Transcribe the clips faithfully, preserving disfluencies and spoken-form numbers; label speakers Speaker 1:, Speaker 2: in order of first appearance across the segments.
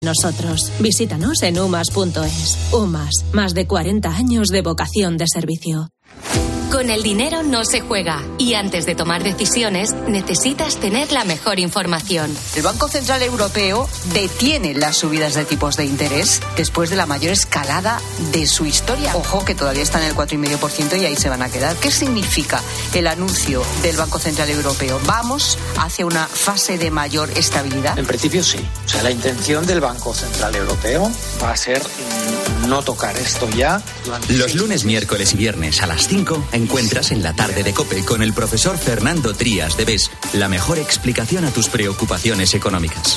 Speaker 1: nosotros. Visítanos en umas punto es. Umas, más de cuarenta años de vocación de servicio.
Speaker 2: Con el dinero no se juega y antes de tomar decisiones necesitas tener la mejor información.
Speaker 3: El Banco Central Europeo detiene las subidas de tipos de interés después de la mayor escalada de su historia. Ojo, que todavía están en el cuatro coma cinco por ciento y ahí se van a quedar. ¿Qué significa el anuncio del Banco Central Europeo? ¿Vamos hacia una fase de mayor estabilidad?
Speaker 4: En principio sí. O sea, la intención del Banco Central Europeo va a ser no tocar esto ya.
Speaker 5: Los lunes, miércoles y viernes a las cinco encuentras en la tarde de COPE con el profesor Fernando Trías de B E S la mejor explicación a tus preocupaciones económicas.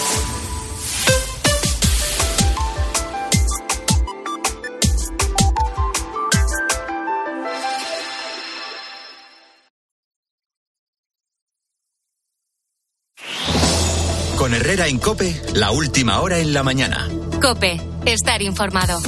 Speaker 5: Con Herrera en COPE, la última hora en la mañana.
Speaker 2: COPE, estar informado.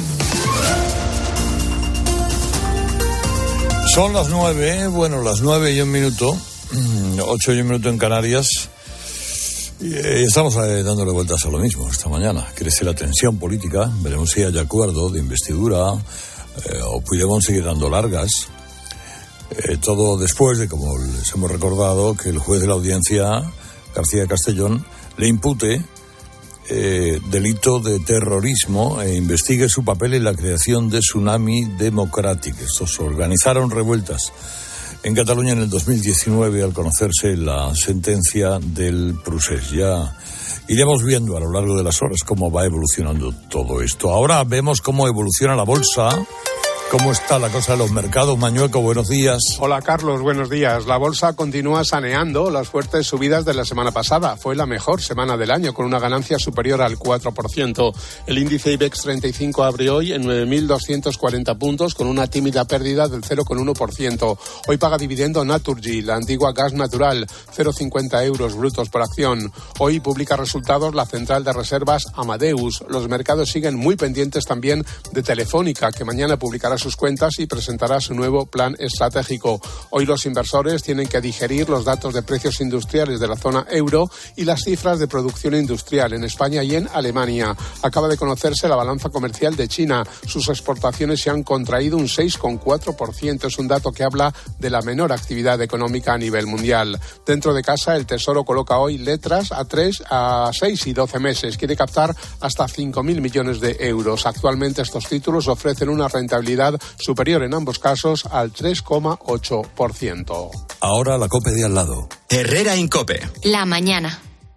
Speaker 6: Son las nueve, bueno, las nueve y un minuto, ocho y un minuto en Canarias, y estamos dándole vueltas a lo mismo esta mañana. Crece la tensión política, veremos si hay acuerdo de investidura eh, o podemos seguir dando largas. Eh, todo después de, como les hemos recordado, que el juez de la audiencia, García Castellón, le impute Eh, delito de terrorismo e investigue su papel en la creación de Tsunami Democratic. Estos organizaron revueltas en Cataluña en el dos mil diecinueve al conocerse la sentencia del procés. Ya iremos viendo a lo largo de las horas cómo va evolucionando todo esto. Ahora vemos cómo evoluciona la bolsa. ¿Cómo está la cosa de los mercados? Mañueco, buenos días.
Speaker 7: Hola, Carlos, buenos días. La bolsa continúa saneando las fuertes subidas de la semana pasada. Fue la mejor semana del año, con una ganancia superior al cuatro por ciento. El índice IBEX treinta y cinco abre hoy en nueve mil doscientos cuarenta puntos, con una tímida pérdida del cero coma uno por ciento. Hoy paga dividendo Naturgy, la antigua Gas Natural, cero coma cincuenta euros brutos por acción. Hoy publica resultados la central de reservas Amadeus. Los mercados siguen muy pendientes también de Telefónica, que mañana publicará sus cuentas y presentará su nuevo plan estratégico. Hoy los inversores tienen que digerir los datos de precios industriales de la zona euro y las cifras de producción industrial en España y en Alemania. Acaba de conocerse la balanza comercial de China. Sus exportaciones se han contraído un seis coma cuatro por ciento. Es un dato que habla de la menor actividad económica a nivel mundial. Dentro de casa, el Tesoro coloca hoy letras a tres, a seis y doce meses. Quiere captar hasta cinco mil millones de euros. Actualmente estos títulos ofrecen una rentabilidad superior en ambos casos al tres coma ocho por ciento.
Speaker 6: Ahora la COPE de al lado.
Speaker 5: Herrera en COPE.
Speaker 2: La mañana.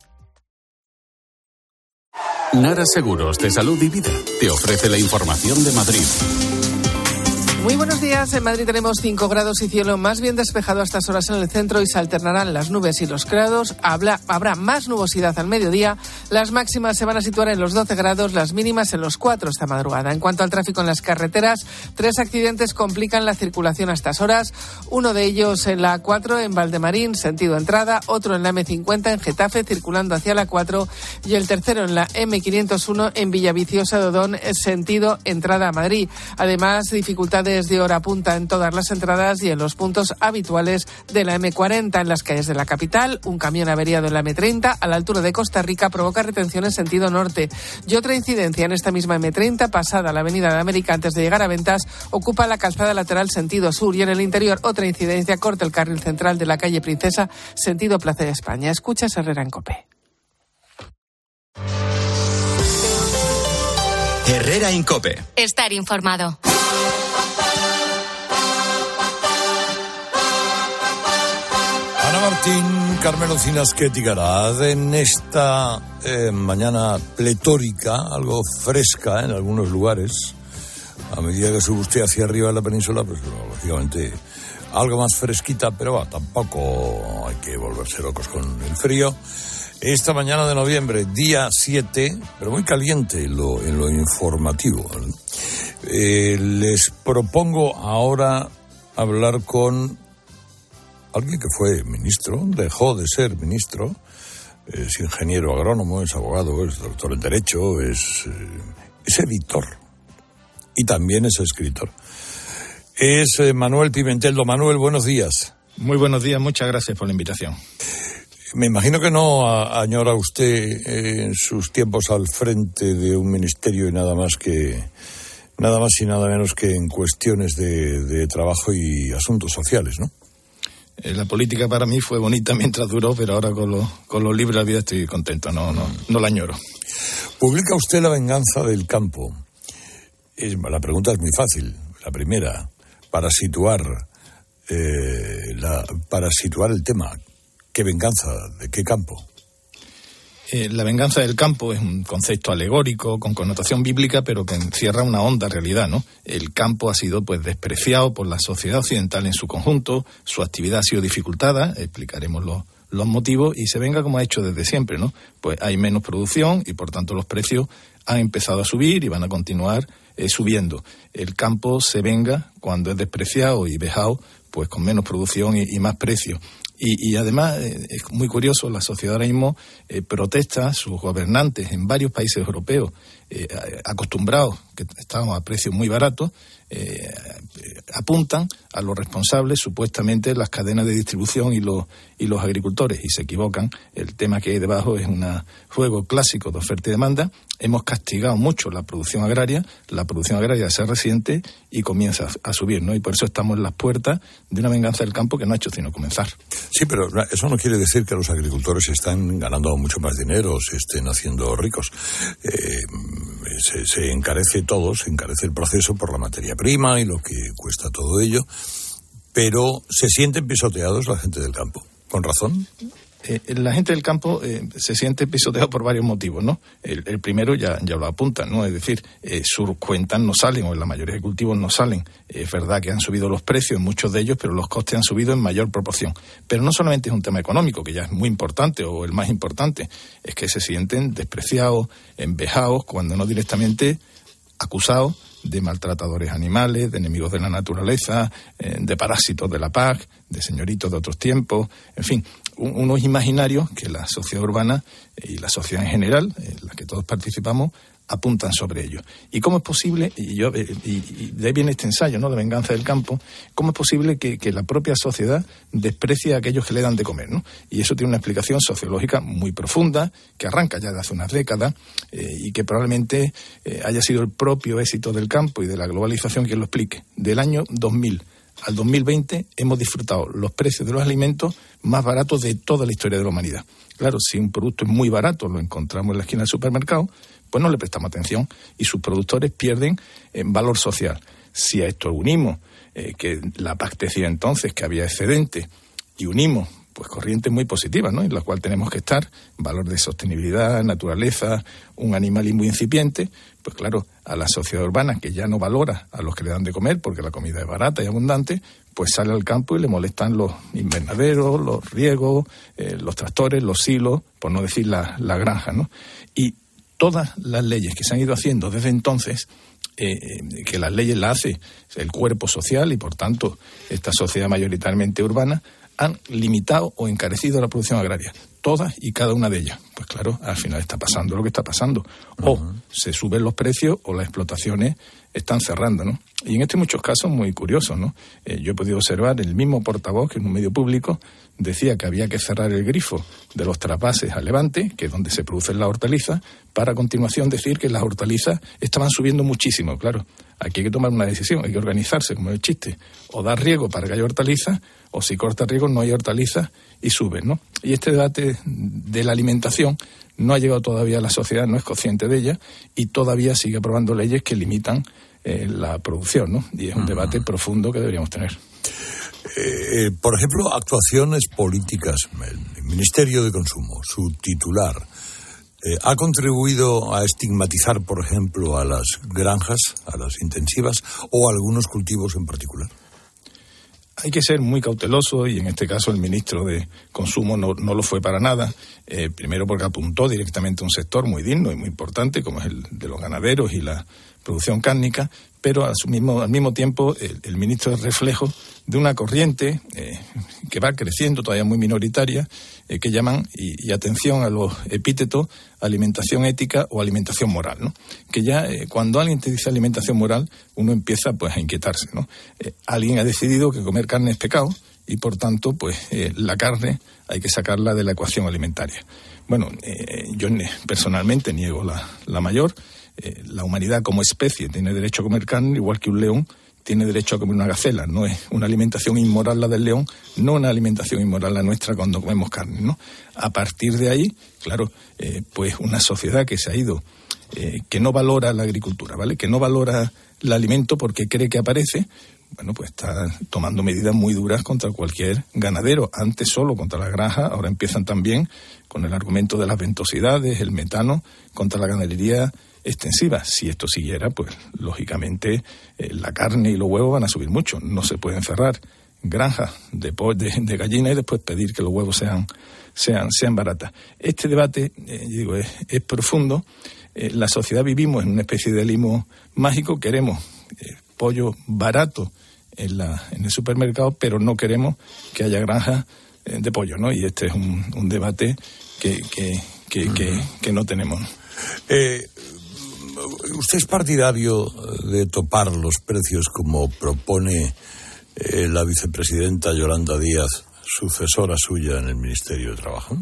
Speaker 8: Nara Seguros de Salud y Vida te ofrece la información de Madrid.
Speaker 9: Muy buenos días. En Madrid tenemos cinco grados y cielo más bien despejado a estas horas en el centro y se alternarán las nubes y los claros. Habla, habrá más nubosidad al mediodía. Las máximas se van a situar en los doce grados, las mínimas en los cuatro esta madrugada. En cuanto al tráfico en las carreteras, tres accidentes complican la circulación a estas horas. Uno de ellos en la A cuatro en Valdemarín, sentido entrada. Otro en la eme cincuenta en Getafe, circulando hacia la A cuatro. Y el tercero en la eme quinientos uno en Villaviciosa de Odón, sentido entrada a Madrid. Además, dificultades de hora punta en todas las entradas y en los puntos habituales de la eme cuarenta en las calles de la capital. Un camión averiado en la eme treinta a la altura de Costa Rica provoca retención en sentido norte. Y otra incidencia en esta misma eme treinta, pasada la avenida de América antes de llegar a Ventas, ocupa la calzada lateral sentido sur. Y en el interior, otra incidencia corta el carril central de la calle Princesa sentido Plaza de España. Escuchas Herrera en COPE.
Speaker 5: Herrera en COPE.
Speaker 2: Estar informado.
Speaker 6: Ana Martín, Carmelo Cinasquet y Garaz, en esta eh, mañana pletórica, algo fresca en algunos lugares. A medida que sube usted hacia arriba de la península, pues lógicamente algo más fresquita, pero va, tampoco hay que volverse locos con el frío. Esta mañana de noviembre, día siete, pero muy caliente en lo, en lo informativo. Eh, les propongo ahora hablar con alguien que fue ministro, dejó de ser ministro, es ingeniero agrónomo, es abogado, es doctor en Derecho, es, es editor y también es escritor. Es Manuel Pimentel. Don Manuel, buenos días.
Speaker 10: Muy buenos días, muchas gracias por la invitación.
Speaker 6: Me imagino que no a, añora usted eh, en sus tiempos al frente de un ministerio y nada más que nada más y nada menos que en cuestiones de, de trabajo y asuntos sociales, ¿no?
Speaker 10: Eh, la política para mí fue bonita mientras duró, pero ahora con lo, con lo libre de la vida estoy contento, no, no, no la añoro.
Speaker 6: Publica usted La venganza del campo. Es, la pregunta es muy fácil. La primera, para situar eh, la, para situar el tema. ¿Qué venganza? ¿De qué campo?
Speaker 10: Eh, la venganza del campo es un concepto alegórico con connotación bíblica, pero que encierra una honda realidad, ¿no? El campo ha sido pues despreciado por la sociedad occidental en su conjunto, su actividad ha sido dificultada, explicaremos los, los motivos, y se venga como ha hecho desde siempre, ¿no? Pues hay menos producción y por tanto los precios han empezado a subir y van a continuar eh, subiendo. El campo se venga cuando es despreciado y vejado, pues con menos producción y, y más precios. Y, y además, eh, es muy curioso, la sociedad ahora mismo eh, protesta, sus gobernantes en varios países europeos, eh, acostumbrados, que estábamos a precios muy baratos, eh, apuntan a los responsables, supuestamente, las cadenas de distribución y los, y los agricultores, y se equivocan. El tema que hay debajo es un juego clásico de oferta y demanda. Hemos castigado mucho la producción agraria, la producción agraria se resiente y comienza a subir, ¿no? Y por eso estamos en las puertas de una venganza del campo que no ha hecho sino comenzar.
Speaker 6: Sí, pero eso no quiere decir que los agricultores están ganando mucho más dinero, se estén haciendo ricos. Eh, se, se encarece todo, se encarece el proceso por la materia prima y lo que cuesta todo ello, pero se sienten pisoteados la gente del campo, ¿con razón?
Speaker 10: Eh, la gente del campo eh, se siente pisoteado por varios motivos, ¿no? El, el primero ya, ya lo apunta, ¿no? Es decir, eh, sus cuentas no salen, o en la mayoría de cultivos no salen. Eh, es verdad que han subido los precios en muchos de ellos, pero los costes han subido en mayor proporción. Pero no solamente es un tema económico, que ya es muy importante, o el más importante, es que se sienten despreciados, envejados, cuando no directamente acusados de maltratadores animales, de enemigos de la naturaleza, eh, de parásitos de la P A C, de señoritos de otros tiempos, en fin, un, unos imaginarios que la sociedad urbana y la sociedad en general, en la que todos participamos, apuntan sobre ello. ¿Y cómo es posible, y, yo, y, y de ahí viene este ensayo, ¿no?, de venganza del campo, cómo es posible que, que la propia sociedad desprecie a aquellos que le dan de comer, ¿no? Y eso tiene una explicación sociológica muy profunda, que arranca ya de hace unas décadas, eh, y que probablemente eh, haya sido el propio éxito del campo y de la globalización quien lo explique. Del año dos mil al dos mil veinte hemos disfrutado los precios de los alimentos más baratos de toda la historia de la humanidad. Claro, si un producto es muy barato, lo encontramos en la esquina del supermercado, pues no le prestamos atención y sus productores pierden en valor social. Si a esto unimos eh, que la P A C decía entonces que había excedente y unimos pues corrientes muy positivas, ¿no?, en las cuales tenemos que estar, valor de sostenibilidad, naturaleza, un animalismo incipiente, pues claro, a la sociedad urbana que ya no valora a los que le dan de comer porque la comida es barata y abundante, pues sale al campo y le molestan los invernaderos, los riegos, eh, los tractores, los silos, por no decir la, la granja, ¿no? Y todas las leyes que se han ido haciendo desde entonces, eh, que las leyes las hace el cuerpo social y por tanto esta sociedad mayoritariamente urbana, han limitado o encarecido la producción agraria, todas y cada una de ellas. Pues claro, al final está pasando lo que está pasando. O uh-huh. se suben los precios o las explotaciones están cerrando, ¿no? Y en este muchos casos muy curiosos, ¿no? Eh, yo he podido observar el mismo portavoz que en un medio público decía que había que cerrar el grifo de los trasvases a Levante, que es donde se producen las hortalizas, para a continuación decir que las hortalizas estaban subiendo muchísimo. Claro, aquí hay que tomar una decisión, hay que organizarse, como es el chiste, o dar riego para que haya hortalizas, o si corta riego no hay hortalizas y suben, ¿no? Y este debate de la alimentación no ha llegado todavía a la sociedad, no es consciente de ella, y todavía sigue aprobando leyes que limitan eh, la producción, ¿no? Y es un uh-huh. debate profundo que deberíamos tener.
Speaker 6: Eh, por ejemplo, actuaciones políticas. El Ministerio de Consumo, su titular, eh, ¿ha contribuido a estigmatizar, por ejemplo, a las granjas, a las intensivas, o a algunos cultivos en particular?
Speaker 10: Hay que ser muy cauteloso y en este caso el ministro de Consumo no, no lo fue para nada. Eh, primero porque apuntó directamente a un sector muy digno y muy importante como es el de los ganaderos y la producción cárnica, pero a su mismo, al mismo tiempo el, el ministro es reflejo de una corriente eh, que va creciendo, todavía muy minoritaria, eh, que llaman, y, y atención a los epítetos, alimentación ética o alimentación moral, ¿no? Que ya eh, cuando alguien te dice alimentación moral, uno empieza pues a inquietarse, ¿no? Eh, alguien ha decidido que comer carne es pecado y por tanto, pues eh, la carne hay que sacarla de la ecuación alimentaria. Bueno, eh, yo personalmente niego la, la mayor. Eh, la humanidad como especie tiene derecho a comer carne, igual que un león tiene derecho a comer una gacela. No es una alimentación inmoral la del león, no una alimentación inmoral la nuestra cuando comemos carne, ¿no? A partir de ahí, claro, eh, pues una sociedad que se ha ido, eh, que no valora la agricultura, ¿vale? Que no valora el alimento porque cree que aparece, bueno, pues está tomando medidas muy duras contra cualquier ganadero. Antes solo contra las granjas, ahora empiezan también con el argumento de las ventosidades, el metano, contra la ganadería extensiva. Si esto siguiera, pues lógicamente eh, la carne y los huevos van a subir mucho. No se pueden cerrar granjas de, de, de gallina y después pedir que los huevos sean sean sean baratas. Este debate, eh, digo, es, es profundo. Eh, la sociedad vivimos en una especie de limo mágico. Queremos eh, pollo barato en la en el supermercado, pero no queremos que haya granjas eh, de pollo, ¿no? Y este es un, un debate que que que, que, que no tenemos.
Speaker 6: Eh, ¿Usted es partidario de topar los precios como propone eh, la vicepresidenta Yolanda Díaz, sucesora suya en el Ministerio de Trabajo?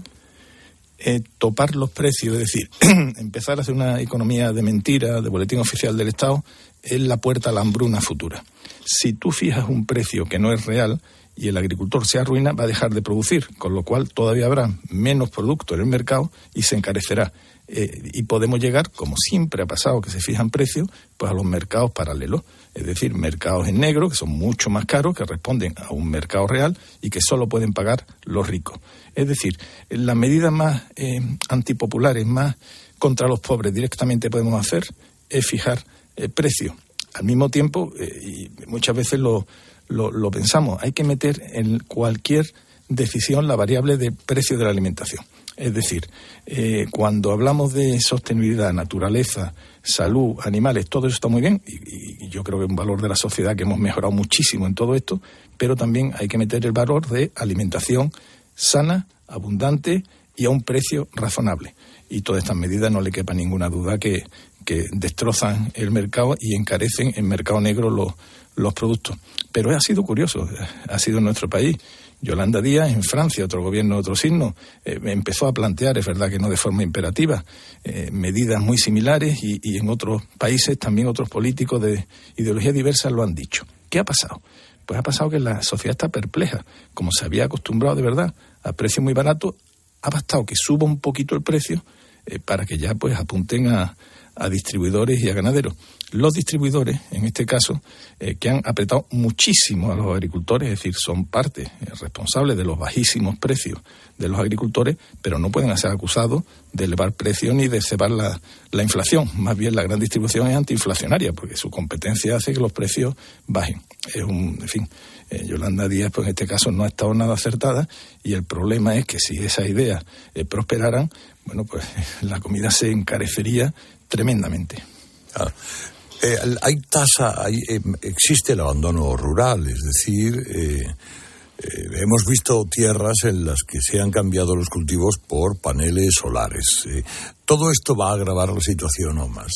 Speaker 10: Eh, topar los precios, es decir, empezar a hacer una economía de mentira, de boletín oficial del Estado, es la puerta a la hambruna futura. Si tú fijas un precio que no es real y el agricultor se arruina, va a dejar de producir, con lo cual todavía habrá menos producto en el mercado y se encarecerá. Eh, y podemos llegar, como siempre ha pasado, que se fijan precios, pues a los mercados paralelos, es decir, mercados en negro, que son mucho más caros, que responden a un mercado real y que solo pueden pagar los ricos. Es decir, las medidas más eh, antipopulares, más contra los pobres directamente podemos hacer, es fijar eh, precios. Al mismo tiempo, eh, y muchas veces lo, lo, lo pensamos, hay que meter en cualquier decisión la variable de precio de la alimentación. Es decir, eh, cuando hablamos de sostenibilidad, naturaleza, salud, animales, todo eso está muy bien y, y yo creo que es un valor de la sociedad que hemos mejorado muchísimo en todo esto, pero también hay que meter el valor de alimentación sana, abundante y a un precio razonable. Y todas estas medidas no le quepa ninguna duda que, que destrozan el mercado y encarecen en mercado negro los, los productos. Pero ha sido curioso, ha sido en nuestro país. Yolanda Díaz, en Francia, otro gobierno de otro signo, eh, empezó a plantear, es verdad que no de forma imperativa, eh, medidas muy similares y, y en otros países también otros políticos de ideología diversa lo han dicho. ¿Qué ha pasado? Pues ha pasado que la sociedad está perpleja. Como se había acostumbrado de verdad a precios muy baratos, ha bastado que suba un poquito el precio eh, para que ya pues apunten a, a distribuidores y a ganaderos. Los distribuidores, en este caso, eh, que han apretado muchísimo a los agricultores, es decir, son parte eh, responsable de los bajísimos precios de los agricultores, pero no pueden ser acusados de elevar precios ni de cebar la, la inflación. Más bien la gran distribución es antiinflacionaria, porque su competencia hace que los precios bajen. Es un, en fin, eh, Yolanda Díaz, pues en este caso no ha estado nada acertada, y el problema es que si esas ideas eh, prosperaran, bueno, pues la comida se encarecería tremendamente.
Speaker 6: Ah. Eh, hay tasa, hay, eh, existe el abandono rural, es decir, eh, eh, hemos visto tierras en las que se han cambiado los cultivos por paneles solares. Eh, ¿Todo esto va a agravar la situación o más?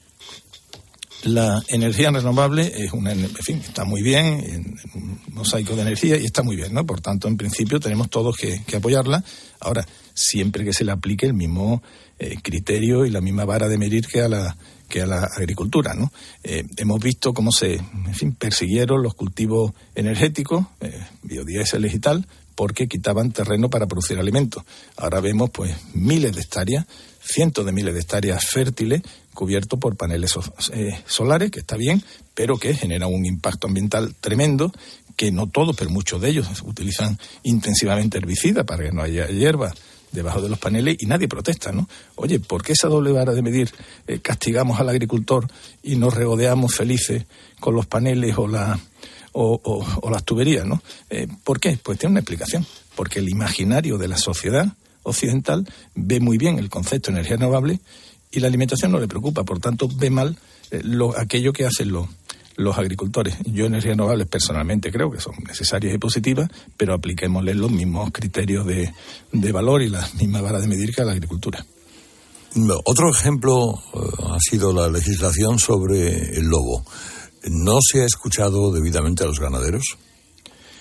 Speaker 10: La energía renovable es una, en fin, está muy bien, en un mosaico de energía y está muy bien, ¿no? Por tanto, en principio tenemos todos que, que apoyarla. Ahora, siempre que se le aplique el mismo eh, criterio y la misma vara de medir que a la que a la agricultura, ¿no? Eh, hemos visto cómo se, en fin, persiguieron los cultivos energéticos, eh, biodiesel y tal, porque quitaban terreno para producir alimentos. Ahora vemos, pues, miles de hectáreas, cientos de miles de hectáreas fértiles cubiertos por paneles so, eh, solares, que está bien, pero que generan un impacto ambiental tremendo, que no todos, pero muchos de ellos utilizan intensivamente herbicidas para que no haya hierba debajo de los paneles y nadie protesta, ¿no? Oye, ¿por qué esa doble vara de medir eh, castigamos al agricultor y nos regodeamos felices con los paneles o, la, o, o, o las tuberías, ¿no? Eh, ¿Por qué? Pues tiene una explicación. Porque el imaginario de la sociedad occidental ve muy bien el concepto de energía renovable y la alimentación no le preocupa, por tanto ve mal eh, lo, aquello que hacen los los agricultores. Yo energías renovables personalmente creo que son necesarias y positivas, pero apliquémosle los mismos criterios de, de valor y la misma vara de medir que a la agricultura.
Speaker 6: Otro ejemplo uh, ha sido la legislación sobre el lobo. ¿No se ha escuchado debidamente a los ganaderos?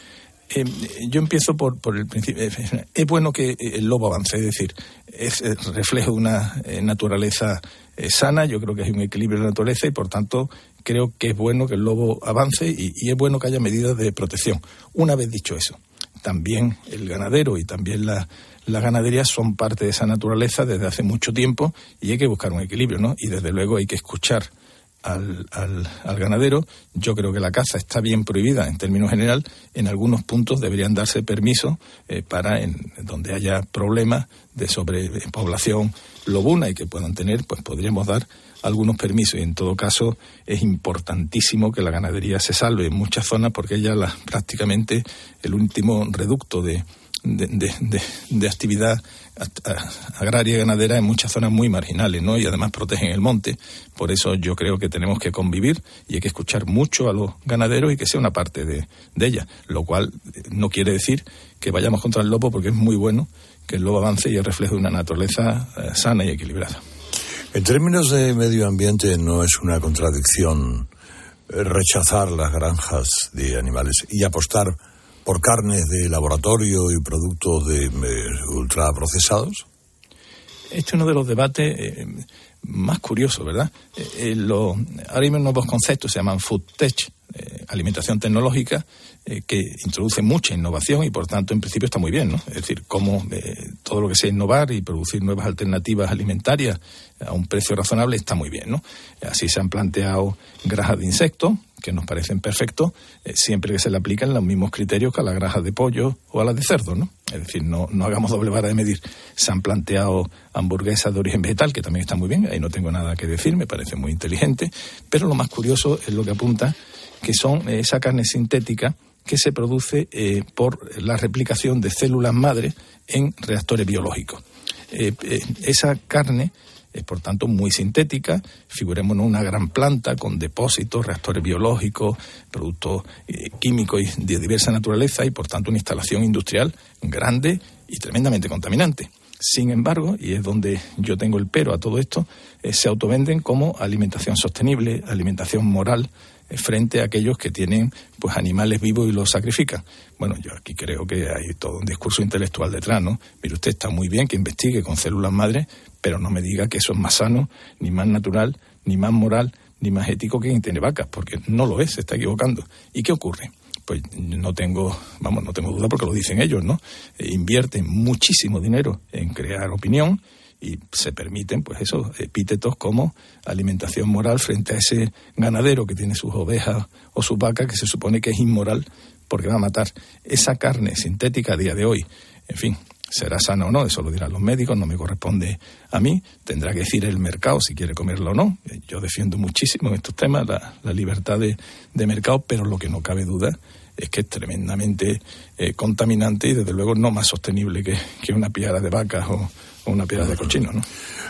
Speaker 10: Eh, yo empiezo por, por el principio. Es bueno que el lobo avance, es decir, es reflejo de una eh, naturaleza eh, sana. Yo creo que hay un equilibrio en la naturaleza y, por tanto, creo que es bueno que el lobo avance y, y es bueno que haya medidas de protección. Una vez dicho eso, también el ganadero y también la, la ganadería son parte de esa naturaleza desde hace mucho tiempo y hay que buscar un equilibrio, ¿no? Y desde luego hay que escuchar Al, al, al ganadero. Yo creo que la caza está bien prohibida en términos general. En algunos puntos deberían darse permisos eh, para en, en donde haya problemas de sobrepoblación lobuna y que puedan tener, pues podríamos dar algunos permisos. Y en todo caso es importantísimo que la ganadería se salve en muchas zonas porque ella la, prácticamente el último reducto de De, de, de, de actividad agraria y ganadera en muchas zonas muy marginales, ¿no? Y además protegen el monte. Por eso yo creo que tenemos que convivir y hay que escuchar mucho a los ganaderos y que sea una parte de, de ella, lo cual no quiere decir que vayamos contra el lobo, porque es muy bueno que el lobo avance y es reflejo de una naturaleza eh, sana y equilibrada.
Speaker 6: En términos de medio ambiente no es una contradicción rechazar las granjas de animales y apostar por carnes de laboratorio y productos de eh, ultraprocesados?
Speaker 10: Este es uno de los debates eh, más curiosos, ¿verdad? Eh, eh, lo, ahora mismo nuevos conceptos se llaman food tech, eh, alimentación tecnológica, eh, que introduce mucha innovación y por tanto en principio está muy bien, ¿no? Es decir, cómo eh, todo lo que sea innovar y producir nuevas alternativas alimentarias a un precio razonable está muy bien, ¿no? Así se han planteado grasas de insectos, que nos parecen perfectos, eh, siempre que se le aplican los mismos criterios que a las grasas de pollo o a las de cerdo, ¿no? Es decir, no, no hagamos doble vara de medir. Se han planteado hamburguesas de origen vegetal, que también está muy bien, ahí no tengo nada que decir, me parece muy inteligente, pero lo más curioso es lo que apunta, que son eh, esa carne sintética que se produce eh, por la replicación de células madre en reactores biológicos. Eh, eh, esa carne es, por tanto, muy sintética. Figurémonos una gran planta con depósitos, reactores biológicos, productos eh, químicos y de diversa naturaleza y, por tanto, una instalación industrial grande y tremendamente contaminante. Sin embargo, y es donde yo tengo el pero a todo esto, eh, se autovenden como alimentación sostenible, alimentación moral, eh, frente a aquellos que tienen pues animales vivos y los sacrifican. Bueno, yo aquí creo que hay todo un discurso intelectual detrás, ¿no? Mire, usted está muy bien que investigue con células madres, pero no me diga que eso es más sano, ni más natural, ni más moral, ni más ético que quien tiene vacas, porque no lo es, se está equivocando. ¿Y qué ocurre? Pues no tengo, vamos, no tengo duda porque lo dicen ellos, ¿no? Eh, invierten muchísimo dinero en crear opinión y se permiten, pues esos epítetos como alimentación moral frente a ese ganadero que tiene sus ovejas o sus vacas, que se supone que es inmoral porque va a matar. Esa carne sintética a día de hoy, en fin, será sana o no, eso lo dirán los médicos, no me corresponde a mí, tendrá que decir el mercado si quiere comerla o no. Yo defiendo muchísimo en estos temas la, la libertad de, de mercado, pero lo que no cabe duda es que es tremendamente eh, contaminante y desde luego no más sostenible que, que una piara de vacas o, o una piara de cochino, ¿no?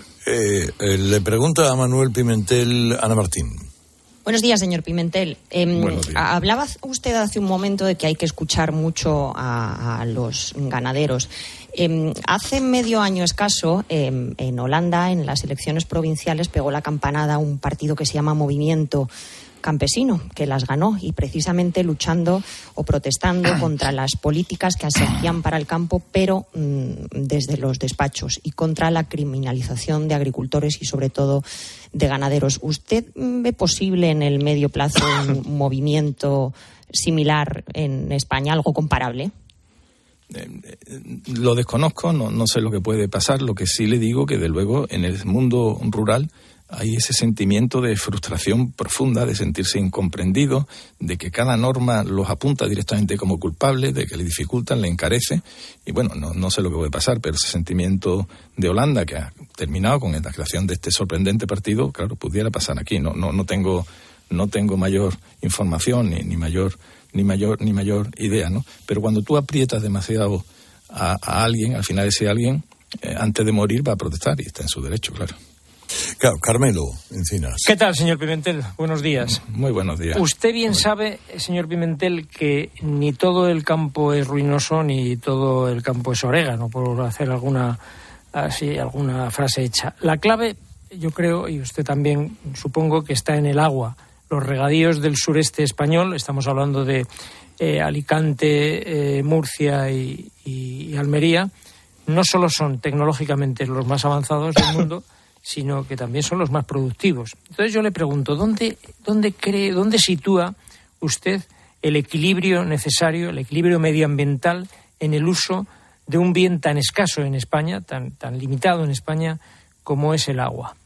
Speaker 6: Eh, eh, le pregunta a Manuel Pimentel, Ana Martín.
Speaker 11: Buenos días, señor Pimentel. Eh,
Speaker 6: Buenos días.
Speaker 11: Hablaba usted hace un momento de que hay que escuchar mucho a, a los ganaderos. Eh, hace medio año escaso, eh, en Holanda, en las elecciones provinciales, pegó la campanada un partido que se llama Movimiento Campesino, que las ganó, y precisamente luchando o protestando contra las políticas que asegían para el campo, pero mmm, desde los despachos, y contra la criminalización de agricultores y sobre todo de ganaderos. ¿Usted ve posible en el medio plazo un movimiento similar en España, algo comparable?
Speaker 10: Eh, lo desconozco, no, no sé lo que puede pasar. Lo que sí le digo que, de luego, en el mundo rural hay ese sentimiento de frustración profunda, de sentirse incomprendido, de que cada norma los apunta directamente como culpables, de que le dificultan, le encarece. Y bueno, no, no sé lo que puede pasar, pero ese sentimiento de Holanda, que ha terminado con la creación de este sorprendente partido, claro, pudiera pasar aquí. No, no, no tengo, no tengo mayor información ni, ni mayor, ni mayor, ni mayor idea, ¿no? Pero cuando tú aprietas demasiado a, a alguien, al final ese alguien, eh, antes de morir, va a protestar y está en su derecho, claro.
Speaker 6: Claro, Carmelo Encinas.
Speaker 12: ¿Qué tal, señor Pimentel? Buenos días.
Speaker 10: Muy buenos días.
Speaker 12: Usted bien sabe, señor Pimentel, que ni todo el campo es ruinoso ni todo el campo es orégano, por hacer alguna así alguna frase hecha. La clave, yo creo, y usted también supongo, que está en el agua. los regadíos del sureste español, estamos hablando de eh, Alicante, eh, Murcia y, y, y Almería, no solo son tecnológicamente los más avanzados del mundo, sino que también son los más productivos. Entonces yo le pregunto, ¿dónde, dónde cree, dónde sitúa usted el equilibrio necesario, el equilibrio medioambiental en el uso de un bien tan escaso en España, tan, tan limitado en España como es el agua?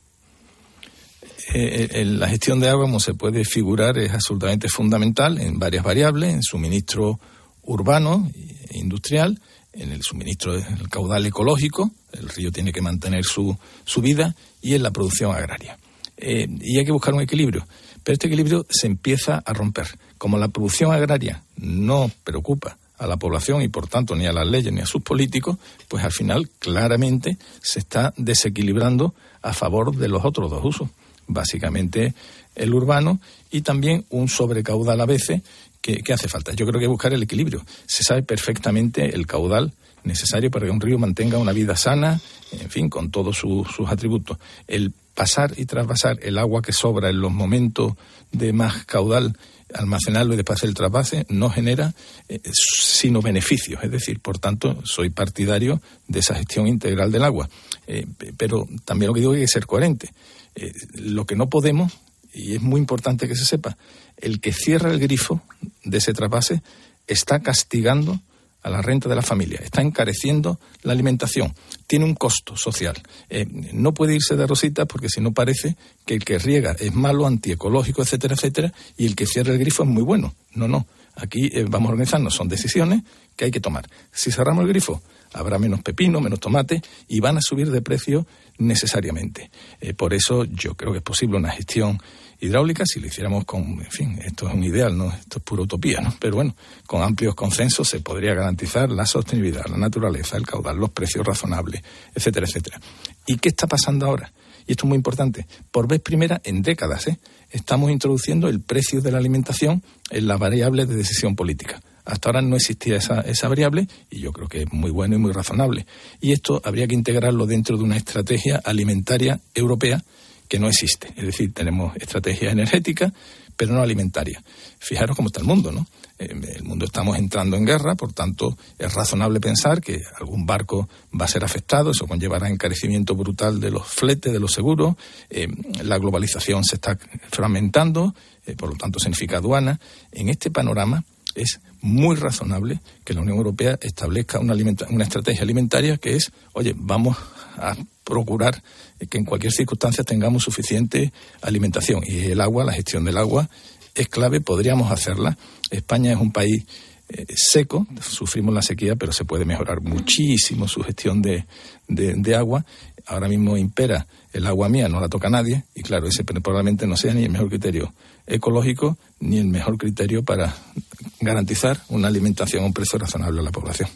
Speaker 10: Eh, eh, la gestión de agua, como se puede figurar, es absolutamente fundamental en varias variables, en suministro urbano e industrial, en el suministro del caudal ecológico, el río tiene que mantener su, su vida, y en la producción agraria. Eh, y hay que buscar un equilibrio, pero este equilibrio se empieza a romper. Como la producción agraria no preocupa a la población y por tanto ni a las leyes ni a sus políticos, pues al final claramente se está desequilibrando a favor de los otros dos usos, básicamente el urbano y también un sobrecaudal a veces que, que hace falta. Yo creo que hay que buscar el equilibrio. Se sabe perfectamente el caudal necesario para que un río mantenga una vida sana, en fin, con todos su, sus atributos. El pasar y trasvasar el agua que sobra en los momentos de más caudal, almacenarlo y después hacer el trasvase, no genera eh, sino beneficios. Es decir, por tanto, soy partidario de esa gestión integral del agua. Eh, pero también lo que digo es que hay que ser coherente. Eh, lo que no podemos, y es muy importante que se sepa, el que cierra el grifo de ese trasvase está castigando a la renta de la familia, está encareciendo la alimentación, tiene un costo social. Eh, no puede irse de rositas porque si no parece que el que riega es malo, antiecológico, etcétera, etcétera, y el que cierra el grifo es muy bueno. No, no. Aquí eh, vamos a organizarnos, son decisiones que hay que tomar. Si cerramos el grifo, habrá menos pepino, menos tomate y van a subir de precio necesariamente. Eh, por eso yo creo que es posible una gestión hidráulica si lo hiciéramos con, en fin, esto es un ideal, no, esto es pura utopía, ¿no? Pero bueno, con amplios consensos se podría garantizar la sostenibilidad, la naturaleza, el caudal, los precios razonables, etcétera, etcétera. ¿Y qué está pasando ahora? Y esto es muy importante, por vez primera en décadas, ¿eh? Estamos introduciendo el precio de la alimentación en las variables de decisión política. Hasta ahora no existía esa, esa variable y yo creo que es muy bueno y muy razonable. Y esto habría que integrarlo dentro de una estrategia alimentaria europea que no existe. Es decir, tenemos estrategia energética, pero no alimentaria. Fijaros cómo está el mundo, ¿no? El mundo estamos entrando en guerra, por tanto, es razonable pensar que algún barco va a ser afectado, eso conllevará encarecimiento brutal de los fletes, de los seguros, eh, la globalización se está fragmentando, eh, por lo tanto significa aduana. En este panorama es muy razonable que la Unión Europea establezca una, alimenta- una estrategia alimentaria que es, oye, vamos a procurar que en cualquier circunstancia tengamos suficiente alimentación. Y el agua, la gestión del agua, es clave, podríamos hacerla. España es un país eh, seco, sufrimos la sequía, pero se puede mejorar muchísimo su gestión de, de, de agua. Ahora mismo impera el agua mía, no la toca nadie, y claro, ese probablemente no sea ni el mejor criterio ecológico, ni el mejor criterio para garantizar una alimentación a un precio razonable a la población.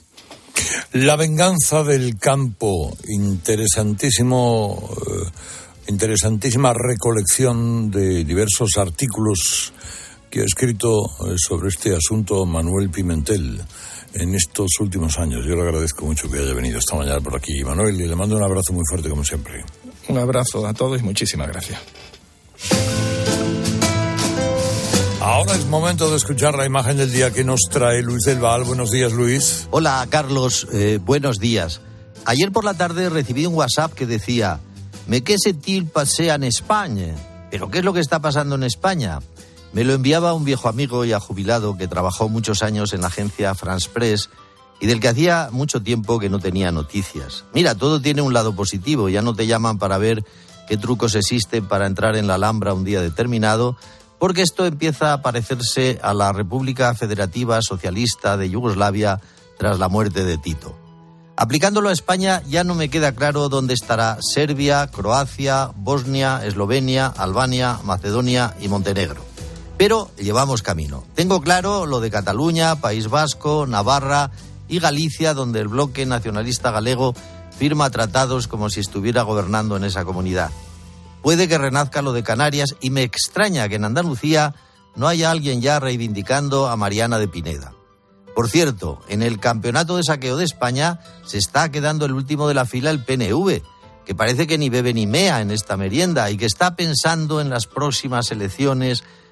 Speaker 6: La venganza del campo, interesantísimo, eh, interesantísima recolección de diversos artículos que ha escrito sobre este asunto Manuel Pimentel en estos últimos años. Yo le agradezco mucho que haya venido esta mañana por aquí, Manuel, y le mando un abrazo muy fuerte como siempre.
Speaker 10: Un abrazo a todos y muchísimas gracias.
Speaker 6: Ahora es momento de escuchar la imagen del día que nos trae Luis del Val. Buenos días, Luis.
Speaker 13: Hola, Carlos. Eh, buenos días. Ayer por la tarde recibí un WhatsApp que decía: «Me que sentir pasea en España». ¿Pero qué es lo que está pasando en España? Me lo enviaba un viejo amigo ya jubilado que trabajó muchos años en la agencia France Press y del que hacía mucho tiempo que no tenía noticias. Mira, todo tiene un lado positivo. Ya no te llaman para ver qué trucos existen para entrar en la Alhambra un día determinado, porque esto empieza a parecerse a la República Federativa Socialista de Yugoslavia tras la muerte de Tito. Aplicándolo a España ya no me queda claro dónde estará Serbia, Croacia, Bosnia, Eslovenia, Albania, Macedonia y Montenegro. Pero llevamos camino. Tengo claro lo de Cataluña, País Vasco, Navarra y Galicia, donde el bloque nacionalista galego firma tratados como si estuviera gobernando en esa comunidad. Puede que renazca lo de Canarias y me extraña que en Andalucía no haya alguien ya reivindicando a Mariana de Pineda. Por cierto, en el campeonato de saqueo de España se está quedando el último de la fila el P N V, que parece que ni bebe ni mea en esta merienda y que está pensando en las próximas elecciones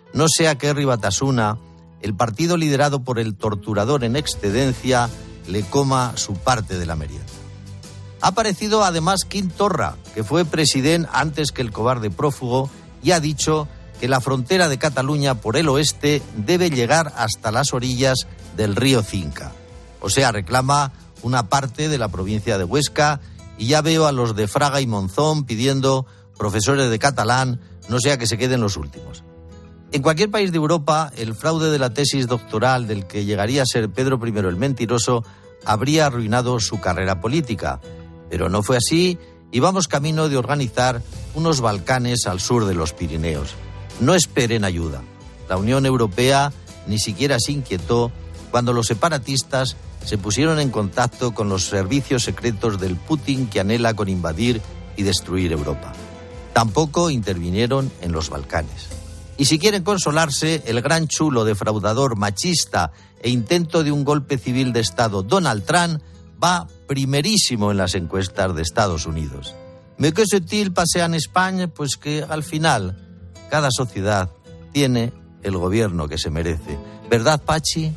Speaker 13: no sea que Herri Batasuna, el partido liderado por el torturador en excedencia, le coma su parte de la merienda. Ha aparecido además Quim Torra, que fue presidente antes que el cobarde prófugo, y ha dicho que la frontera de Cataluña por el oeste debe llegar hasta las orillas del río Cinca. O sea, reclama una parte de la provincia de Huesca, y ya veo a los de Fraga y Monzón pidiendo profesores de catalán, no sea que se queden los últimos. En cualquier país de Europa, el fraude de la tesis doctoral del que llegaría a ser Pedro primero el Mentiroso habría arruinado su carrera política. Pero no fue así y vamos camino de organizar unos Balcanes al sur de los Pirineos. No esperen ayuda. La Unión Europea ni siquiera se inquietó cuando los separatistas se pusieron en contacto con los servicios secretos del Putin que anhela con invadir y destruir Europa. Tampoco intervinieron en los Balcanes. Y si quieren consolarse, el gran chulo, defraudador, machista e intento de un golpe civil de Estado, Donald Trump, va primerísimo en las encuestas de Estados Unidos. ¿Me que se pasea en España? Pues que al final cada sociedad tiene el gobierno que se merece. ¿Verdad, Pachi?